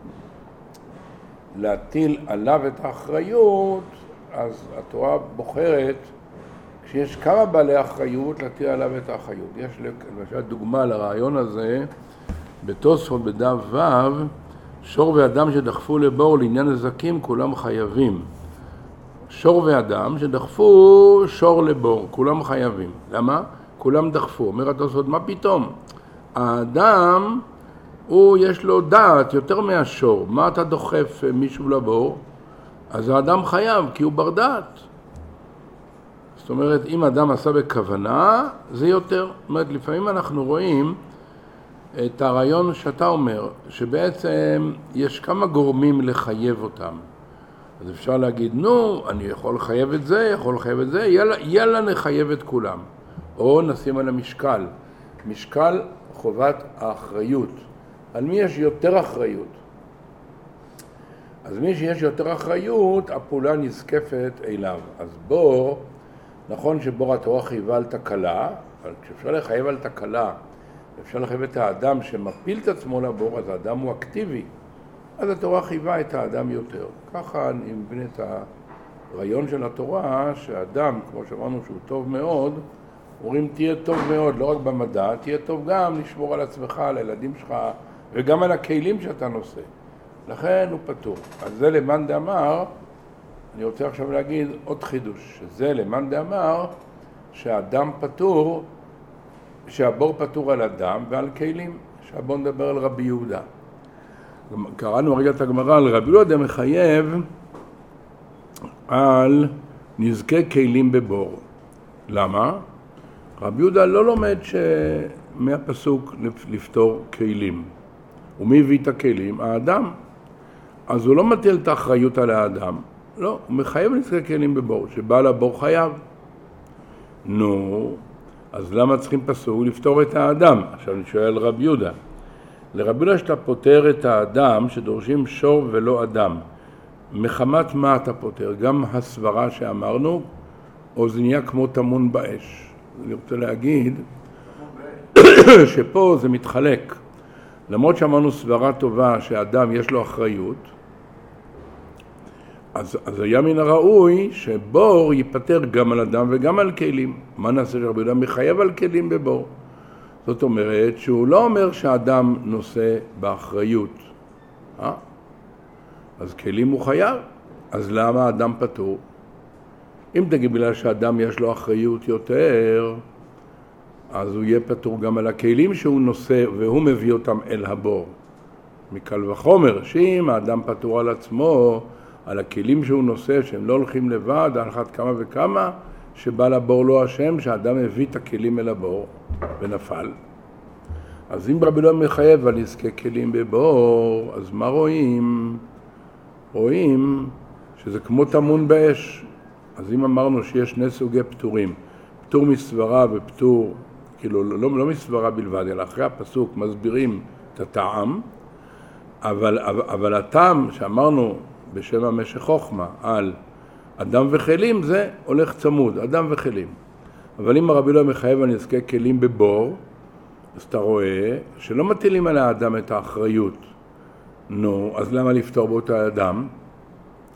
להטיל עליו את האחריות, אז התורה בוחרת, כשיש כמה בעלי אחריות, להטיל עליו את האחריות. יש למשל דוגמה לרעיון הזה, בתוספות בדף ו', שור ואדם שדחפו לבור לעניין נזקים, כולם חייבים. שור ואדם שדחפו שור לבור, כולם חייבים. למה? כולם דחפו. אומר התוספות, מה פתאום? האדם, יש לו דעת יותר מהשור. מה אתה דוחף מישהו לבור? אז האדם חייב, כי הוא בר דעת. זאת אומרת, אם האדם עשה בכוונה, זה יותר. זאת אומרת, לפעמים אנחנו רואים את הרעיון שאתה אומר, שבעצם יש כמה גורמים לחייב אותם. אז אפשר להגיד, נו, אני יכול לחייב את זה, יכול לחייב את זה, יאללה נחייב את כולם. או נשים על המשקל. משקל חובת האחריות. על מי יש יותר אחריות? אז מי שיש יותר אחריות, הפעולה נזקפת אליו. אז בור, נכון שבור התורה חייבה על תקלה, אבל כשאפשר לחייב על תקלה, אפשר לחייב את האדם שמפיל את עצמו לבור, אז האדם הוא אקטיבי. אז התורה חייבה את האדם יותר. ככה אני מבין את הרעיון של התורה, שהאדם, כמו שאמרנו שהוא טוב מאוד, אומרים תהיה טוב מאוד, לא רק במדע, תהיה טוב גם לשמור על עצמך, על הילדים שלך, וגם על הכלים שאתה נושא. לכן הוא פטור. אז זה למאן דאמר, אני רוצה עכשיו להגיד עוד חידוש, שזה למאן דאמר שהאדם פטור, שהבור פטור על אדם ועל כלים. בואו נדבר על רבי יהודה. קראנו רגע את הגמרא על רבי יהודה מחייב על נזקי כלים בבור. למה? רבי יהודה לא לומד מהפסוק לפתור כלים. ומי הביא את הכלים? האדם. אז הוא לא מטיל את האחריות על האדם. לא, הוא מחייב נזקי כלים בבור, שבעל הבור חייב. נו, אז למה צריכים פסוק לפתור את האדם? עכשיו אני שואל רבי יהודה. לרבי יהודה שאתה פותר את האדם שדורשים שור ולא אדם. מחמת מה אתה פותר? גם הסברה שאמרנו, או זה נהיה כמו תמון באש. אני רוצה להגיד שפה זה מתחלק. למרות שאמרנו סברה טובה שהאדם יש לו אחריות, אז היה מן הראוי שבור ייפטר גם על אדם וגם על כלים. מה נעשה שרבי יהודה מחייב על כלים בבור? זאת אומרת שהוא לא אומר שהאדם נושא באחריות. אז כלים הוא חייב. אז למה האדם פטור? אם תגיד בגלל שהאדם יש לו אחריות יותר, אז הוא יהיה פטור גם על הכלים שהוא נושא והוא מביא אותם אל הבור. מקל וחומר, שאם האדם פטור על עצמו, על הכלים שהוא נושא שהם לא הולכים לבד, על אחת כמה וכמה, שבא לבור לא אשם, שהאדם הביא את הכלים אל הבור ונפל. אז אם רבי יהודה מחייב על נזקי כלים בבור, אז מה רואים? רואים שזה כמו תמון באש. אז אם אמרנו שיש שני סוגי פטורים, פטור מסברה ופטור, כאילו לא מסברה בלבד, אלא אחרי הפסוק מסבירים את הטעם, אבל הטעם שאמרנו בשם המשך חוכמה על אדם וכלים, זה הולך צמוד, אדם וכלים. אבל אם הרבי יהודה מחייב על נזקי כלים בבור, אז אתה רואה שלא מטילים על האדם את האחריות. נו, אז למה לפתור באותו האדם?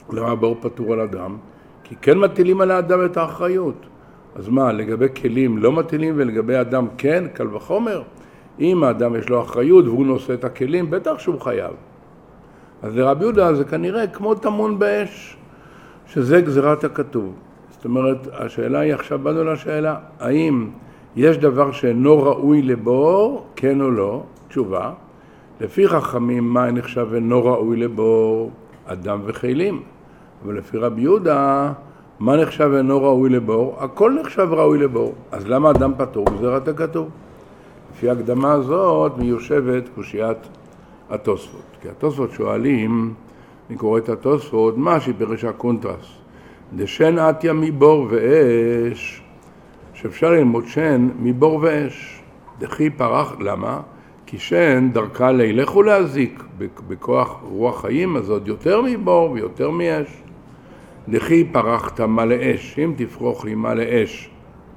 למה בור פטור על אדם? כי כן מטילים על האדם את האחריות. אז מה, לגבי כלים לא מטילים ולגבי אדם כן, קל וחומר? אם האדם יש לו אחריות והוא נושא את הכלים, בטח שהוא חייב. אז לרבי יהודה זה כנראה כמו טמון באש, שזה גזירת הכתוב. זאת אומרת, השאלה היא, עכשיו באנו לשאלה, האם יש דבר שאינו ראוי לבור, כן או לא? תשובה, לפי חכמים מה נחשב אינו ראוי לבור? אדם וכלים. אבל לפי רבי יהודה, מה נחשב אינו ראוי לבור? הכל נחשב ראוי לבור. אז למה אדם פטור? גזירת הכתוב. לפי ההקדמה הזאת מיושבת קושיית התוספות. כי התוספות שואלים, אני קורא את התוספות, מה שפירש הקונטרס? דשן עתיה מבור ואש, שאפשר ללמוד שן מבור ואש. דחי פרח, למה? כי שן דרכה לילך ולהזיק בכוח רוח חיים, אז עוד יותר מבור ויותר מאש. דחי פרחת מלא אש, אם תפרוך לי מלא אש,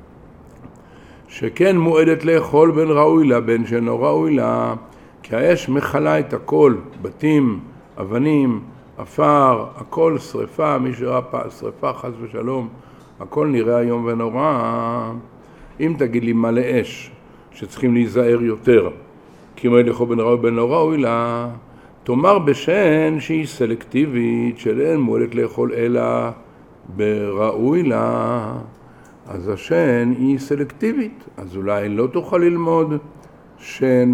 שכן מועדת לאכול בין ראוי לה בין שאינו ראוי לה, כי האש מכלה את הכל, בתים, אבנים, אפר, הכל שריפה, מי שראה שריפה חס ושלום, הכל נראה היום ונורא. אם תגיד לי מלא אש, שצריכים להיזהר יותר, כי מועד לאכול בין ראוי בין לא ראוי לה, תאמר בשן שהיא סלקטיבית, שאין מועדת לאכול אלא בראוי לה, אז השן היא סלקטיבית, אז אולי לא תוכל ללמוד שן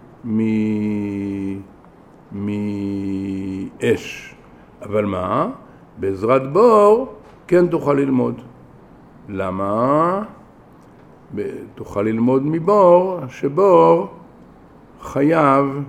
מאש. אבל מה? בעזרת בור כן תוכל ללמוד. למה? תוכל ללמוד מבור, שבור חייב,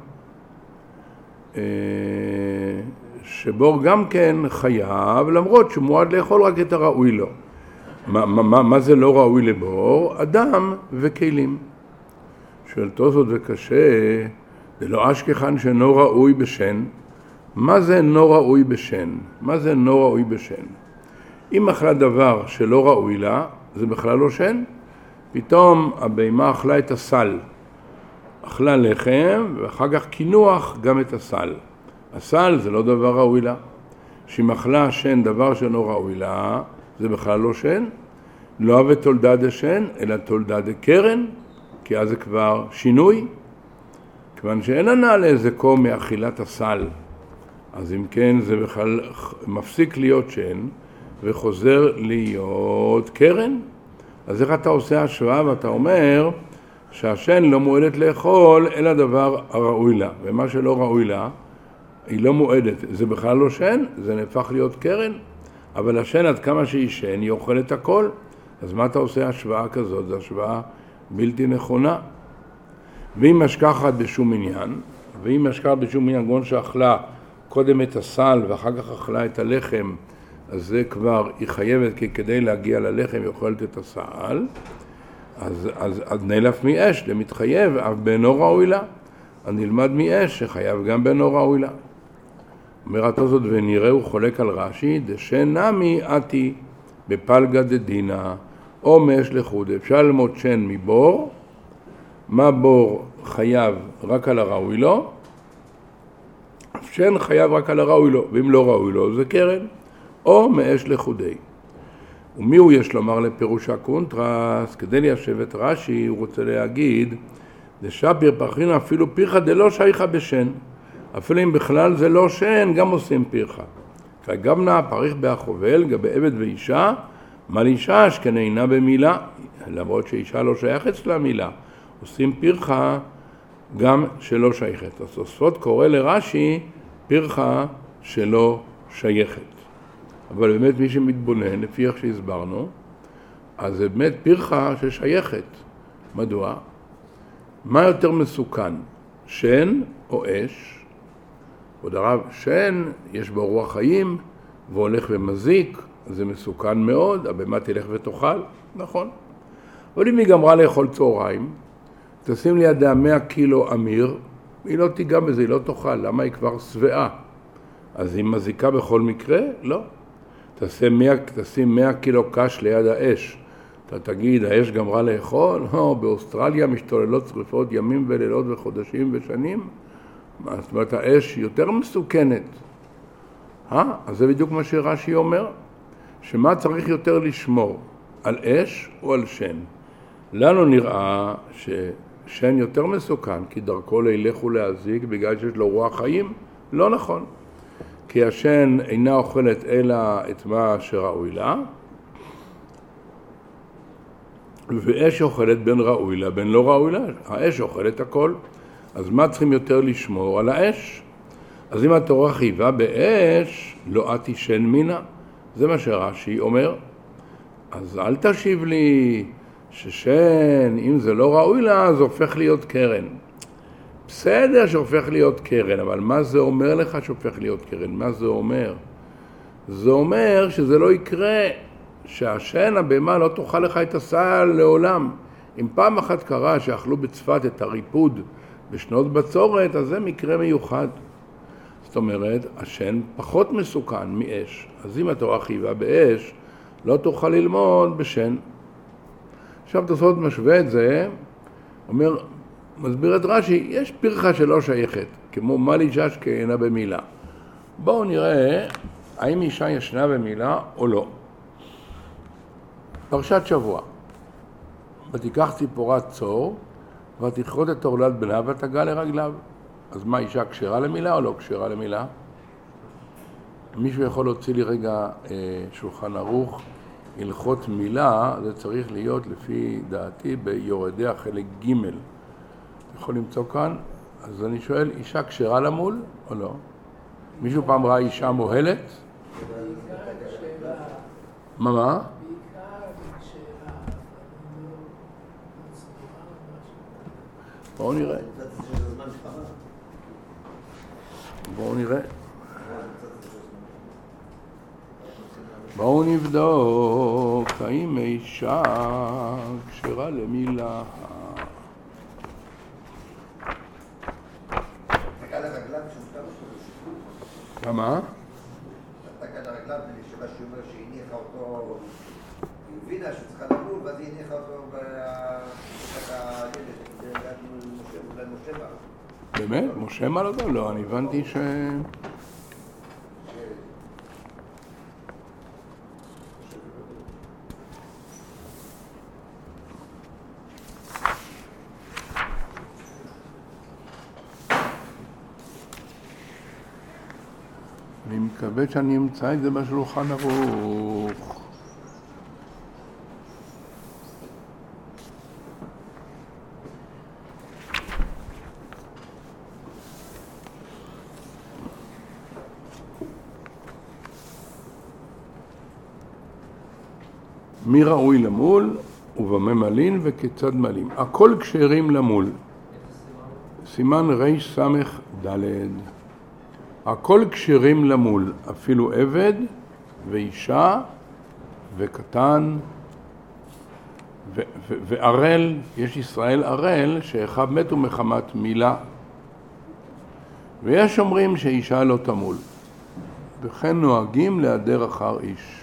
שבור גם כן חייב, למרות שמועד לאכול רק את הראוי לו. מה זה לא ראוי לבור? אדם וכלים. שואל תוספות וקשה, זה לא אשכחן שאינו ראוי בשן. מה זה אינו ראוי בשן? מה זה אינו ראוי בשן? אם אכלה דבר שלא ראוי לה, זה בכלל לא שן. פתאום הבהמה אכלה את הסל. אכלה לחם ואחר כך כינוח גם את הסל. הסל זה לא דבר ראוי לה. שאם אכלה שן דבר שאינו ראוי לה, זה בכלל לא שן. לא אהבה תולדה דשן, אלא תולדה דקרן, כי אז זה כבר שינוי. כיוון שאין הנאה להזקו מאכילת הסל. אז אם כן, זה בכלל מפסיק להיות שן, וחוזר להיות קרן. אז איך אתה עושה השוואה ואתה אומר שהשן לא מועדת לאכול, אלא דבר הראוי לה. ומה שלא ראוי לה, היא לא מועדת. זה בכלל לא שן, זה נהפך להיות קרן. אבל השן, עד כמה שהיא שן, היא אוכלת הכל. אז מה אתה עושה השוואה כזאת? זו השוואה בלתי נכונה. ואם משכחת בשום עניין, גון שאכלה קודם את הסל ואחר כך אכלה את הלחם, אז זה כבר, היא חייבת, כי כדי להגיע ללחם היא אוכלת את הסל, אז נלף מאש, למתחייב, אף באינו ראוי לה. אז נלמד מאש שחייב גם באינו ראוי לה. אומר התוספות, ונראה הוא חולק על רש"י, דשן נמי עתי בפלגה דדינה, או מאש לחוד. אפשר ללמוד שן מבור, מה בור חייב רק על הראוי לו, שן חייב רק על הראוי לו, ואם לא ראוי לו זה קרן, או מאש לחודי. ומי הוא יש לומר לפירוש הקונטרס? כדי ליישב את רש"י הוא רוצה להגיד, דשפיר פרחין אפילו פירחה דלא שייכה בשן, אפילו אם בכלל זה לא שן, גם עושים פירחה. וגם נע פריך באחובל, גבי עבד ואישה, מה לאישה שכן אינה במילה, למרות שאישה לא שייכת אצלה מילה, עושים פירחה גם שלא שייכת. אז תוספות קורא לרש"י פירחה שלא שייכת. אבל באמת מי שמתבונן, לפי איך שהסברנו, אז זה באמת פירחה ששייכת. מדוע? מה יותר מסוכן? שן או אש? עוד הרב, שן יש בו רוח חיים והולך ומזיק, אז זה מסוכן מאוד, הבמה תלך ותאכל, נכון. אבל אם היא גמרה לאכול צהריים, תשים לידה 100 קילו אמיר, היא לא תיגע בזה, היא לא תאכל, למה היא כבר אז היא מזיקה בכל מקרה? לא. תשים 100 קילו קש ליד האש. אתה תגיד, האש גמרה לאכול? באוסטרליה משתוללות שריפות ימים ולילות וחודשים ושנים. זאת אומרת, האש יותר מסוכנת. אז זה בדיוק מה שרש"י אומר, שמה צריך יותר לשמור, על אש או על שן? לנו נראה ששן יותר מסוכן, כי דרכו לילך ולהזיק בגלל שיש לו רוח חיים? לא נכון. כי השן אינה אוכלת אלא את מה שראוי לה, ואש אוכלת בין ראוי לה, בין לא ראוי לה. האש אוכלת הכל. אז מה צריכים יותר לשמור? על האש. אז אם התורה חייבה באש, לא עתי שן מינה. זה מה שרש"י אומר. אז אל תשיב לי ששן, אם זה לא ראוי לה, זה הופך להיות קרן. בסדר שהופך להיות קרן, אבל מה זה אומר לך שהופך להיות קרן? מה זה אומר? זה אומר שזה לא יקרה, שהשן, הבהמה, לא תאכל לך את הסל לעולם. אם פעם אחת קרה שאכלו בצפת את הריפוד בשנות בצורת, אז זה מקרה מיוחד. זאת אומרת, השן פחות מסוכן מאש. אז אם התורה חייבה באש, לא תוכל ללמוד בשן. עכשיו תוספות משווה את זה, אומר, מסביר את רש"י, יש פרחה שלא שייכת, כמו מה לאישה שכהנה במילה. בואו נראה האם אישה ישנה במילה או לא. פרשת שבוע. ותיקח ציפורת צור, ותכרות את עורלת בנה ותגע לרגליו. אז מה, אישה כשרה למילה או לא כשרה למילה? מישהו יכול להוציא לי רגע שולחן ערוך, הלכות מילה, זה צריך להיות לפי דעתי ביורדי החלק ג'. יכול למצוא כאן? אז אני שואל, אישה כשרה למול או לא? מישהו פעם ראה אישה מוהלת? מה? בואו נראה. בואו נבדוק האם אישה כשרה למילה. מה? תקע לרגליו ולשאלה שאומר שהניחה אותו, היא הבינה שצריכה למול, ואז היא הניחה אותו למשה בה. באמת? משה מה לא? לא, אני הבנתי ש... אני מקווה שאני אמצא את זה בשולחן ערוך. מי ראוי למול ובמה מלין וכיצד מלין. הכל כשרים למול. סימן ר' סמך ד'. הכל כשרים למול, אפילו עבד ואישה וקטן וערל. יש ישראל ערל שאחיו מתו מחמת מילה. ויש אומרים שאישה לא תמול. וכן נוהגים להדר אחר איש.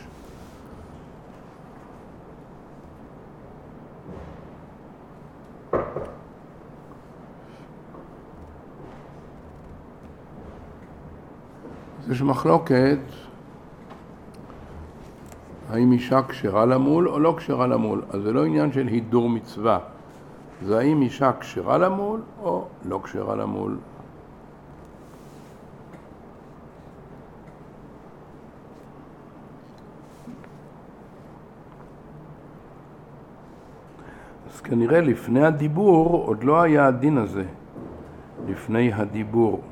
יש מחלוקת האם אישה כשרה למול או לא כשרה למול. אז זה לא עניין של הידור מצווה, זה האם אישה כשרה למול או לא כשרה למול. אז כנראה לפני הדיבור עוד לא היה הדין הזה, לפני הדיבור.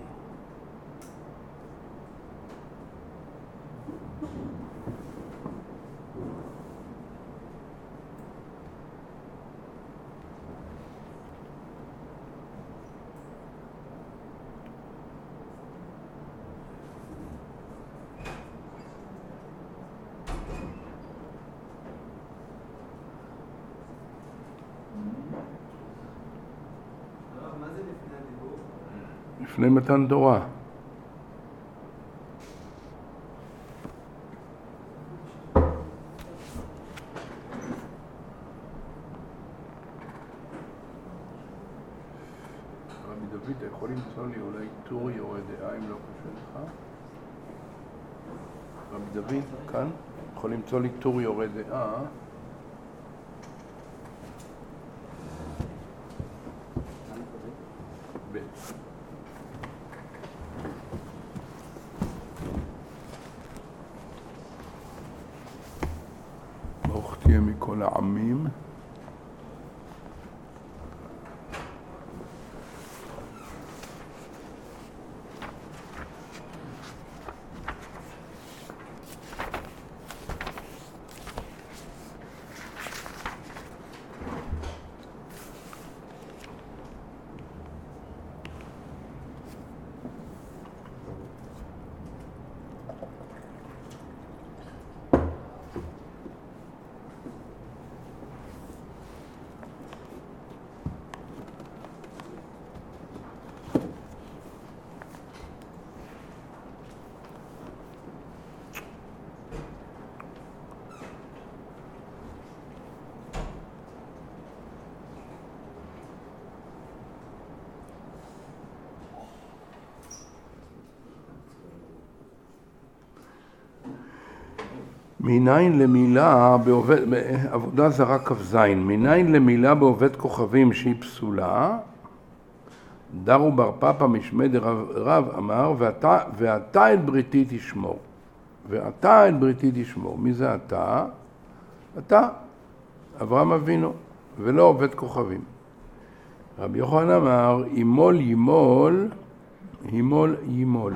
לפני מתן תורה. רבי דוד, אתה יכול למצוא לי אולי טור יורה דעה אם לא קשה לך? רבי דוד, כאן, יכול למצוא לי טור יורה דעה. ברוך תהיה מכל העמים. מניין למילה עבודה זרה כ"ז, מניין למילה בעובד כוכבים שהיא פסולה, דרו בר פפא משמי דרב אמר, ואתה את בריתי תשמור. ואתה את בריתי תשמור. מי זה אתה? אתה, אברהם אבינו, ולא עובד כוכבים. רבי יוחנן אמר, ימול ימול, ימול ימול.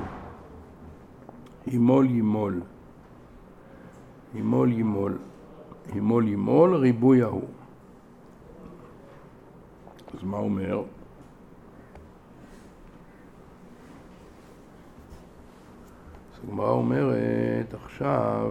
ימול ימול. ימול ימול. ימול ימול, ריבוי ההוא. אז מה אומר? אז הגמרא אומרת עכשיו,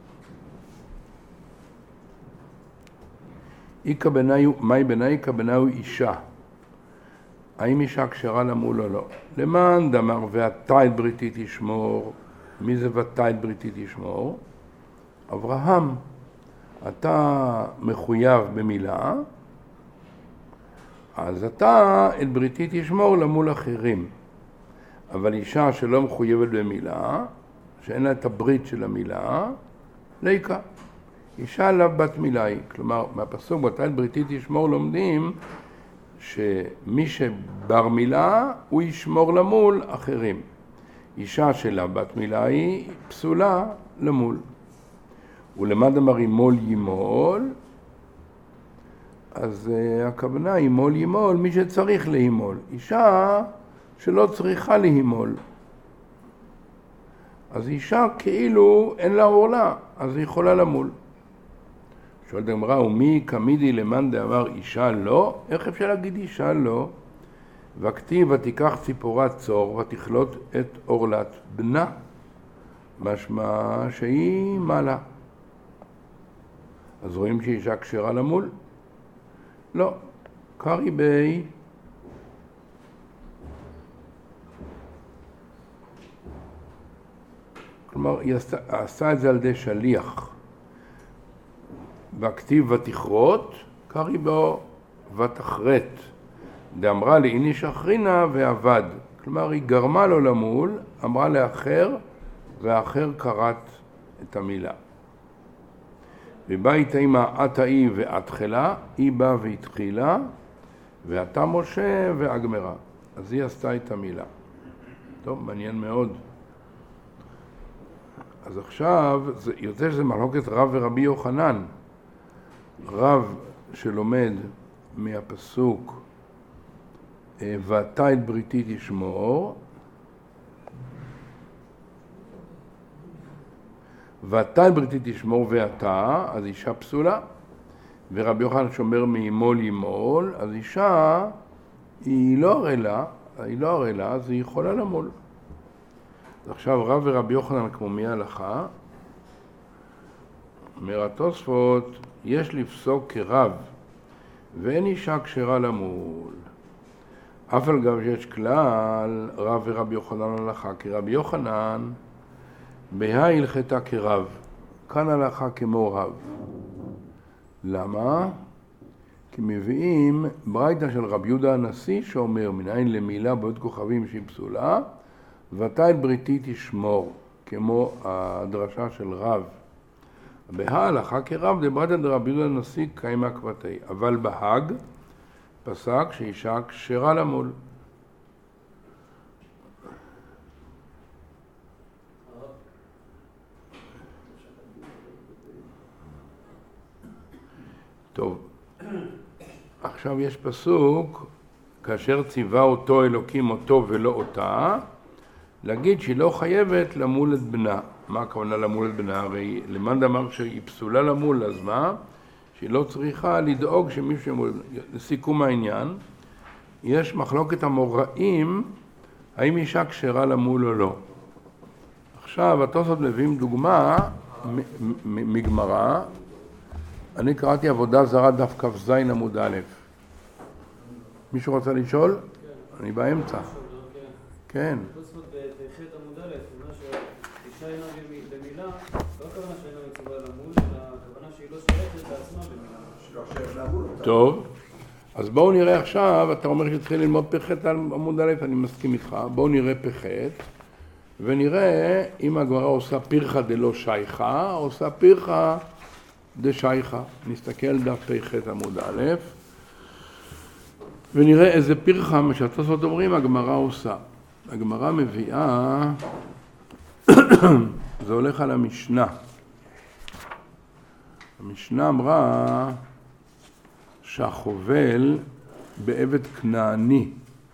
מהי בנאי איכא בנאי אישה? האם אישה כשרה למול או לא? למען דאמר ואתה את בריתי תשמור. מי זה ואתה את בריתי תשמור? אברהם. אתה מחויב במילה, אז אתה את בריתי תשמור למול אחרים. אבל אישה שלא מחויבת במילה, שאין לה את הברית של המילה, ליקה. אישה לאו בת מילה היא. כלומר, מהפסוק ואתה את בריתי תשמור לומדים שמי שבר מילה הוא ישמור למול אחרים. אישה שלאו בת מילה היא פסולה למול. ולמד אמר ימול ימול, אז הכוונה ימול ימול, מי שצריך להימול. אישה שלא צריכה להימול. אז אישה כאילו אין לה עורלה, אז היא יכולה למול. שואלת הגמרא, ומי כמידי למאן דאמר אישה לא? איך אפשר להגיד אישה לא? וכתיב ותיקח ציפורת צור ותכלות את עורלת בנה. משמע שהיא מעלה. אז רואים שאישה כשרה למול? לא. קרי בי. כלומר, היא עשה את זה על ידי שליח. והכתיב ותכרות, קרי בו ותחרט. דאמרה לי, הנה שחרינה ועבד. כלומר, היא גרמה לו למול, אמרה לאחר, והאחר קראת את המילה. ובית אימה את האי ואת תחילה, היא באה והתחילה, ואתה משה ואגמרה. אז היא עשתה את המילה. טוב, מעניין מאוד. אז עכשיו, יוצא שזה מחלוקת רב ורבי יוחנן. רב שלומד מהפסוק, ואתה את בריתי תשמור, ואתה את בריתי תשמור ואתה, אז אישה פסולה. ורבי יוחנן שומר מימול ימול, אז אישה היא לא ערלה, אז היא יכולה למול. אז עכשיו רב ורבי יוחנן כמו מי ההלכה? אומר התוספות, יש לפסוק כרב, ואין אישה כשרה למול. אף על גב שיש כלל, רב ורבי יוחנן הלכה כרבי יוחנן, בהה הלכתה כרב, כאן הלכה כמו רב. למה? כי מביאים ברייתא של רבי יהודה הנשיא שאומר מניין למילה בעוד כוכבים שהיא פסולה, ואתה את בריתי תשמור. כמו הדרשה של רב. בהלכה כרב דברתא דרבי יהודה הנשיא קיימא קבתי, אבל בהג פסק שאישה כשרה למול. טוב, עכשיו יש פסוק, כאשר ציווה אותו אלוקים אותו ולא אותה, להגיד שהיא לא חייבת למול את בנה. מה הכוונה למול את בנה? הרי למאן דאמר שהיא פסולה למול, אז מה? שהיא לא צריכה לדאוג שמישהו ימול. לסיכום העניין, יש מחלוקת המוראים, האם אישה כשרה למול או לא. עכשיו, התוספות מביאים דוגמה מגמרא. אני קראתי עבודה זרה דף כ"ז עמוד א'. מישהו רוצה לשאול? אני באמצע. כן. תוספות בחטא עמוד א', אומר שאישה אינה במילה, לא הכוונה שאינה מצווה למול, אלא הכוונה שהיא לא שייכת לעצמה במילה. טוב, אז בואו נראה עכשיו, אתה אומר שצריך ללמוד פחת על עמוד א', אני מסכים איתך, בואו נראה פחת, ונראה אם הגמרא עושה פירחה דלא שייכה, או עושה פירחה דשייכה. נסתכל דף פחת עמוד א', ונראה איזה פירחה, מה שהתוספות אומרים, הגמרא עושה. הגמרא מביאה, זה הולך על המשנה. המשנה אמרה שהחובל בעבד כנעני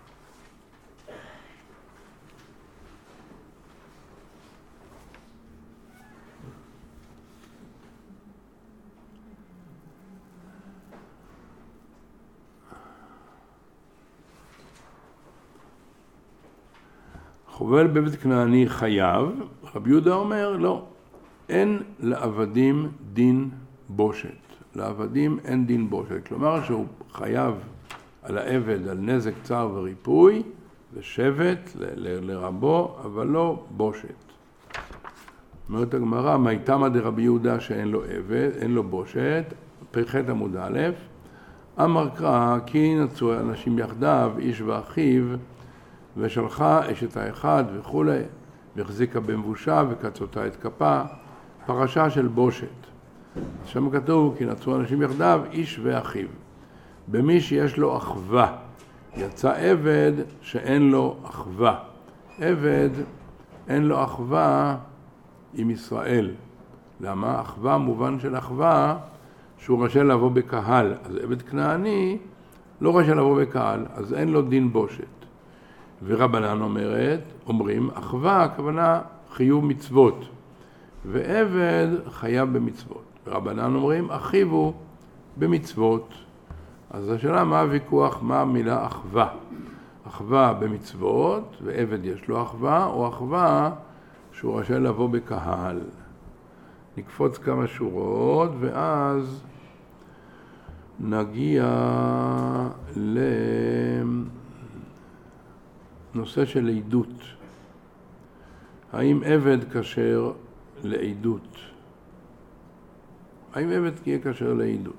חובל בעבד כנעני חייב. רבי יהודה אומר לא, אין לעבדים דין בושת. לעבדים אין דין בושת. כלומר שהוא חייב על העבד על נזק צער וריפוי ושבט לרבו, אבל לא בושת. אומרת הגמרא, מה תמא דרבי יהודה שאין לו עבד, אין לו בושת, פ"ח עמוד א', אמר קרא כי נצאו אנשים יחדיו, איש ואחיו, ושלחה אשת האחד וכו', והחזיקה במבושה וקצותה את כפה, פרשה של בושת. שם כתוב כי נצאו אנשים יחדיו, איש ואחיו. במי שיש לו אחווה, יצא עבד שאין לו אחווה. עבד אין לו אחווה עם ישראל. למה? אחווה, מובן של אחווה, שהוא רשאי לבוא בקהל. אז עבד כנעני לא רשאי לבוא בקהל, אז אין לו דין בושת. ורבנן אומרים, אחווה, הכוונה חיוב מצוות, ועבד חייב במצוות. ורבנן אומרים, אחיו הוא במצוות. אז השאלה מה הוויכוח, מה המילה אחווה? אחווה במצוות, ועבד יש לו אחווה, או אחווה שהוא רשאי לבוא בקהל. נקפוץ כמה שורות, ואז נגיע לנושא של עדות. האם עבד כשר לעדות? האם עבד יהיה כשר לעדות?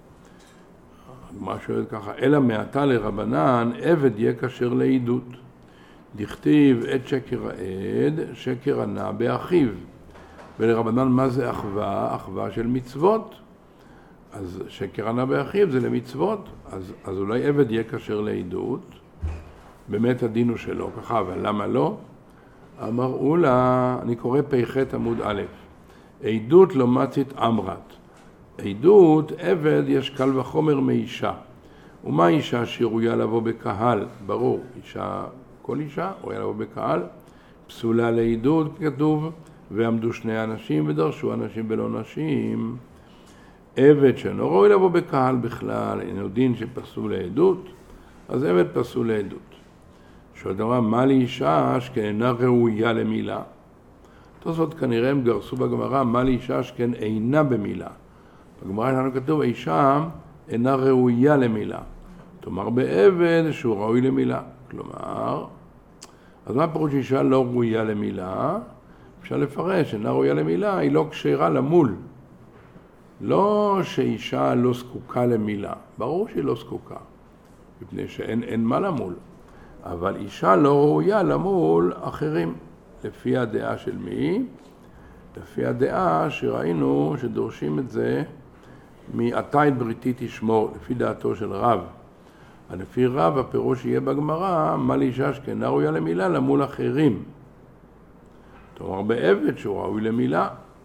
מה שואלת ככה, אלא מעתה לרבנן, עבד יהיה כשר לעדות. דכתיב את שקר העד, שקר ענה באחיו. ולרבנן מה זה אחווה? אחווה של מצוות. אז שקר ענה באחיו זה למצוות. אז אולי עבד יהיה כשר לעדות. באמת הדין הוא שלו ככה, אבל למה לא? אמרו לה, אני קורא פ"ח עמוד א', עדות לא מצית אמרת. עדות, עבד יש קל וחומר מאישה. ומה אישה שראויה לבוא בקהל? ברור, אישה, כל אישה ראויה לבוא בקהל. פסולה לעדות כתוב, ועמדו שני אנשים ודרשו אנשים ולא נשים. עבד שאינו ראוי לבוא בקהל בכלל, אינו דין שפסול לעדות, אז עבד פסול לעדות. שואלת אמרה, מה לאישה שכן אינה ראויה למילה? תוספות כנראה הם גרסו בגמרא, מה לאישה שכן אינה במילה? בגמרא שלנו כתוב, אישה אינה ראויה למילה. תאמר בעבד שהוא ראוי למילה. כלומר, אז מה פירוש אישה לא ראויה למילה? אפשר לפרש, אינה ראויה למילה, היא לא כשרה למול. לא שאישה לא זקוקה למילה. ברור שהיא לא זקוקה, מפני שאין מה למול. אבל אישה לא ראויה למול אחרים. לפי הדעה של מי? לפי הדעה שראינו שדורשים את זה מעתה את בריתי תשמור, לפי דעתו של רב. לפי רב הפירוש יהיה בגמרא, מה לאישה שכנה ראויה למילה למול אחרים. כלומר בעבד שהוא ראוי למילה.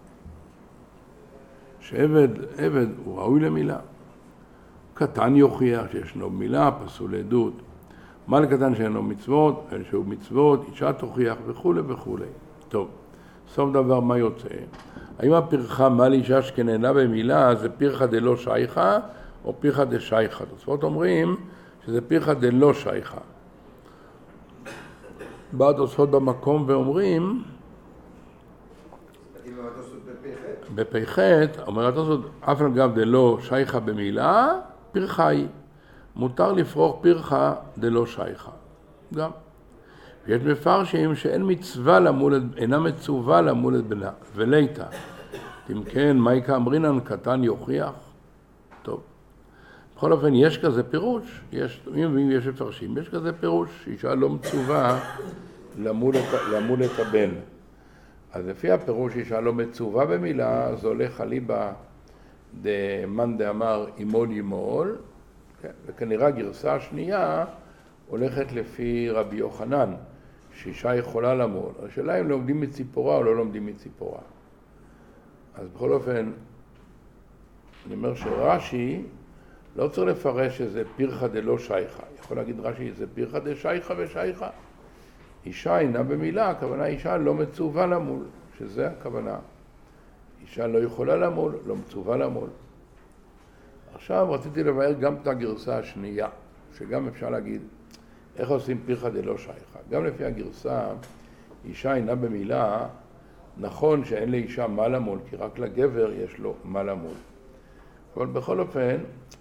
שעבד הוא ראוי למילה. קטן יוכיח שישנו מילה, פסול עדות. מה לקטן שאינו מצוות, שהוא מצוות, אישה תוכיח וכו' וכו'. טוב, סוף דבר מה יוצא? האם הפרחה מה לאישה שכננה במילה זה פרחה דלא שייכה או פרחה דשייכה? תוספות אומרים שזה פרחה דלא שייכה. בא תוספות במקום ואומרים בפ"ח, אומר התוספות, אף על גב דלא שייכה במילה, פרחה היא. מותר לפרוח פרחה דלא שייכה. גם. ויש מפרשים שאין מצווה למולד, אינה מצווה למולד בנה, וליתה. אם כן, מייקה אמרינן קטן יוכיח? טוב. בכל אופן, יש כזה פירוש, אם יש מפרשים, יש כזה פירוש, שאישה לא מצווה למול את הבן. אז לפי הפירוש אישה לא מצווה במילה, זה הולך אליבא דמאן דאמר אימול ימול, וכנראה הגרסה השנייה הולכת לפי רבי יוחנן, שאישה יכולה למול. השאלה אם לומדים מציפורה או לא לומדים מציפורה. אז בכל אופן, אני אומר שרש"י לא צריך לפרש שזה פרחה דלא שייכה. יכול להגיד רש"י, זה פרחה דשייכה ושייכה. אישה אינה במילה, הכוונה אישה לא מצווה למול, שזה הכוונה. אישה לא יכולה למול, לא מצווה למול. עכשיו רציתי לבאר גם את הגרסה השנייה, שגם אפשר להגיד איך עושים פרחה דלא שייכה. גם לפי הגרסה, אישה אינה במילה, נכון שאין לאישה מה למול, כי רק לגבר יש לו מה למול. אבל בכל אופן,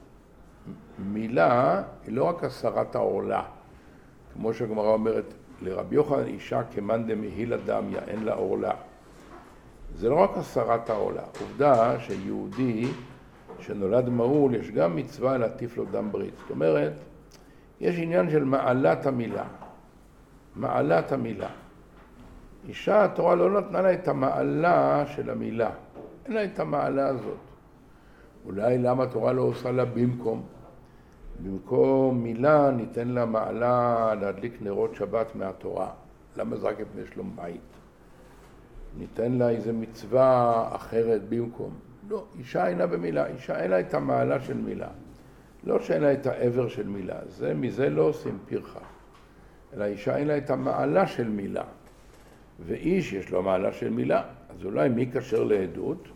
מילה היא לא רק הסרת העורלה, כמו שהגמרא אומרת, לרבי יוחנן אישה כמאן דמהילה דמיא, אין לה עורלה. זה לא רק הסרת העורלה, עובדה שיהודי שנולד מהול, יש גם מצווה להטיף לו דם ברית. זאת אומרת, יש עניין של מעלת המילה. מעלת המילה. אישה, התורה לא נתנה לה את המעלה של המילה. אין לה את המעלה הזאת. אולי למה התורה לא עושה לה במקום? במקום מילה ניתן לה מעלה להדליק נרות שבת מהתורה. למה זה רק מפני שלום בית? ניתן לה איזו מצווה אחרת במקום. לא, אישה אינה במילה, אישה אין לה את המעלה של מילה. לא שאין לה את העבר של מילה, מזה לא עושים פרחה. אלא אישה אין לה את המעלה של מילה. ואיש יש לו מעלה של מילה, אז אולי מי קשר לעדות?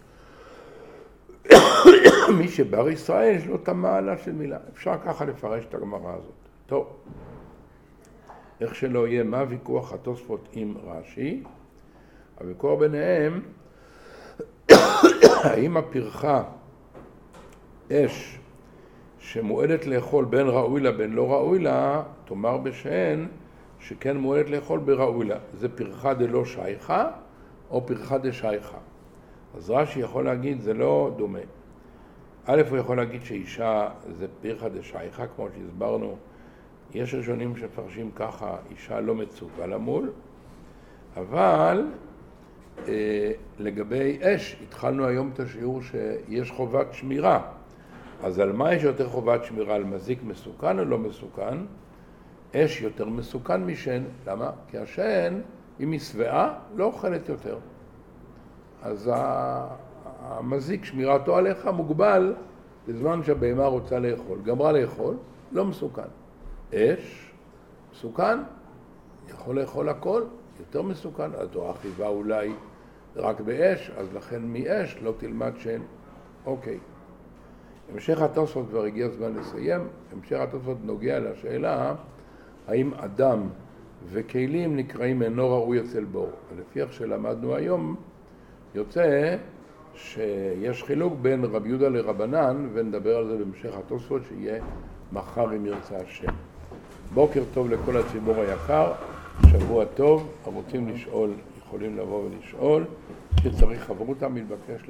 מי שבר ישראל יש לו את המעלה של מילה. אפשר ככה לפרש את הגמרא הזאת. טוב, איך שלא יהיה, מה ויכוח התוספות עם רש"י? הוויכוח ביניהם, האם הפרחה אש שמועדת לאכול בין ראוי לה בין לא ראוי לה, תאמר בשן שכן מועדת לאכול בראוי לה. זה פרחה דלא שייכה או פרחה דשייכה. אז רש"י יכול להגיד, זה לא דומה. א', הוא יכול להגיד שאישה זה פרחה דשייכה, כמו שהסברנו. יש ראשונים שפרשים ככה, אישה לא מצווה למול, אבל לגבי אש, התחלנו היום את השיעור שיש חובת שמירה. אז על מה יש יותר חובת שמירה? על מזיק מסוכן או לא מסוכן? אש יותר מסוכן משן. למה? כי השן, אם היא שבעה, לא אוכלת יותר. אז המזיק, שמירתו עליך, מוגבל בזמן שהבהמה רוצה לאכול. גמרה לאכול, לא מסוכן. אש, מסוכן, יכול לאכול הכל, יותר מסוכן. התורה חייבה אולי רק באש, אז לכן מאש לא תלמד שן. אוקיי. המשך התוספות כבר הגיע הזמן לסיים. המשך התוספות נוגע לשאלה האם אדם וכלים נקראים אינו ראוי אצל בור. ולפי איך שלמדנו היום, יוצא שיש חילוק בין רבי יהודה לרבנן, ונדבר על זה בהמשך התוספות שיהיה מחר אם ירצה השם. בוקר טוב לכל הציבור היקר, שבוע טוב, הרוצים לשאול יכולים לבוא ולשאול, שצריך חברותה מתבקש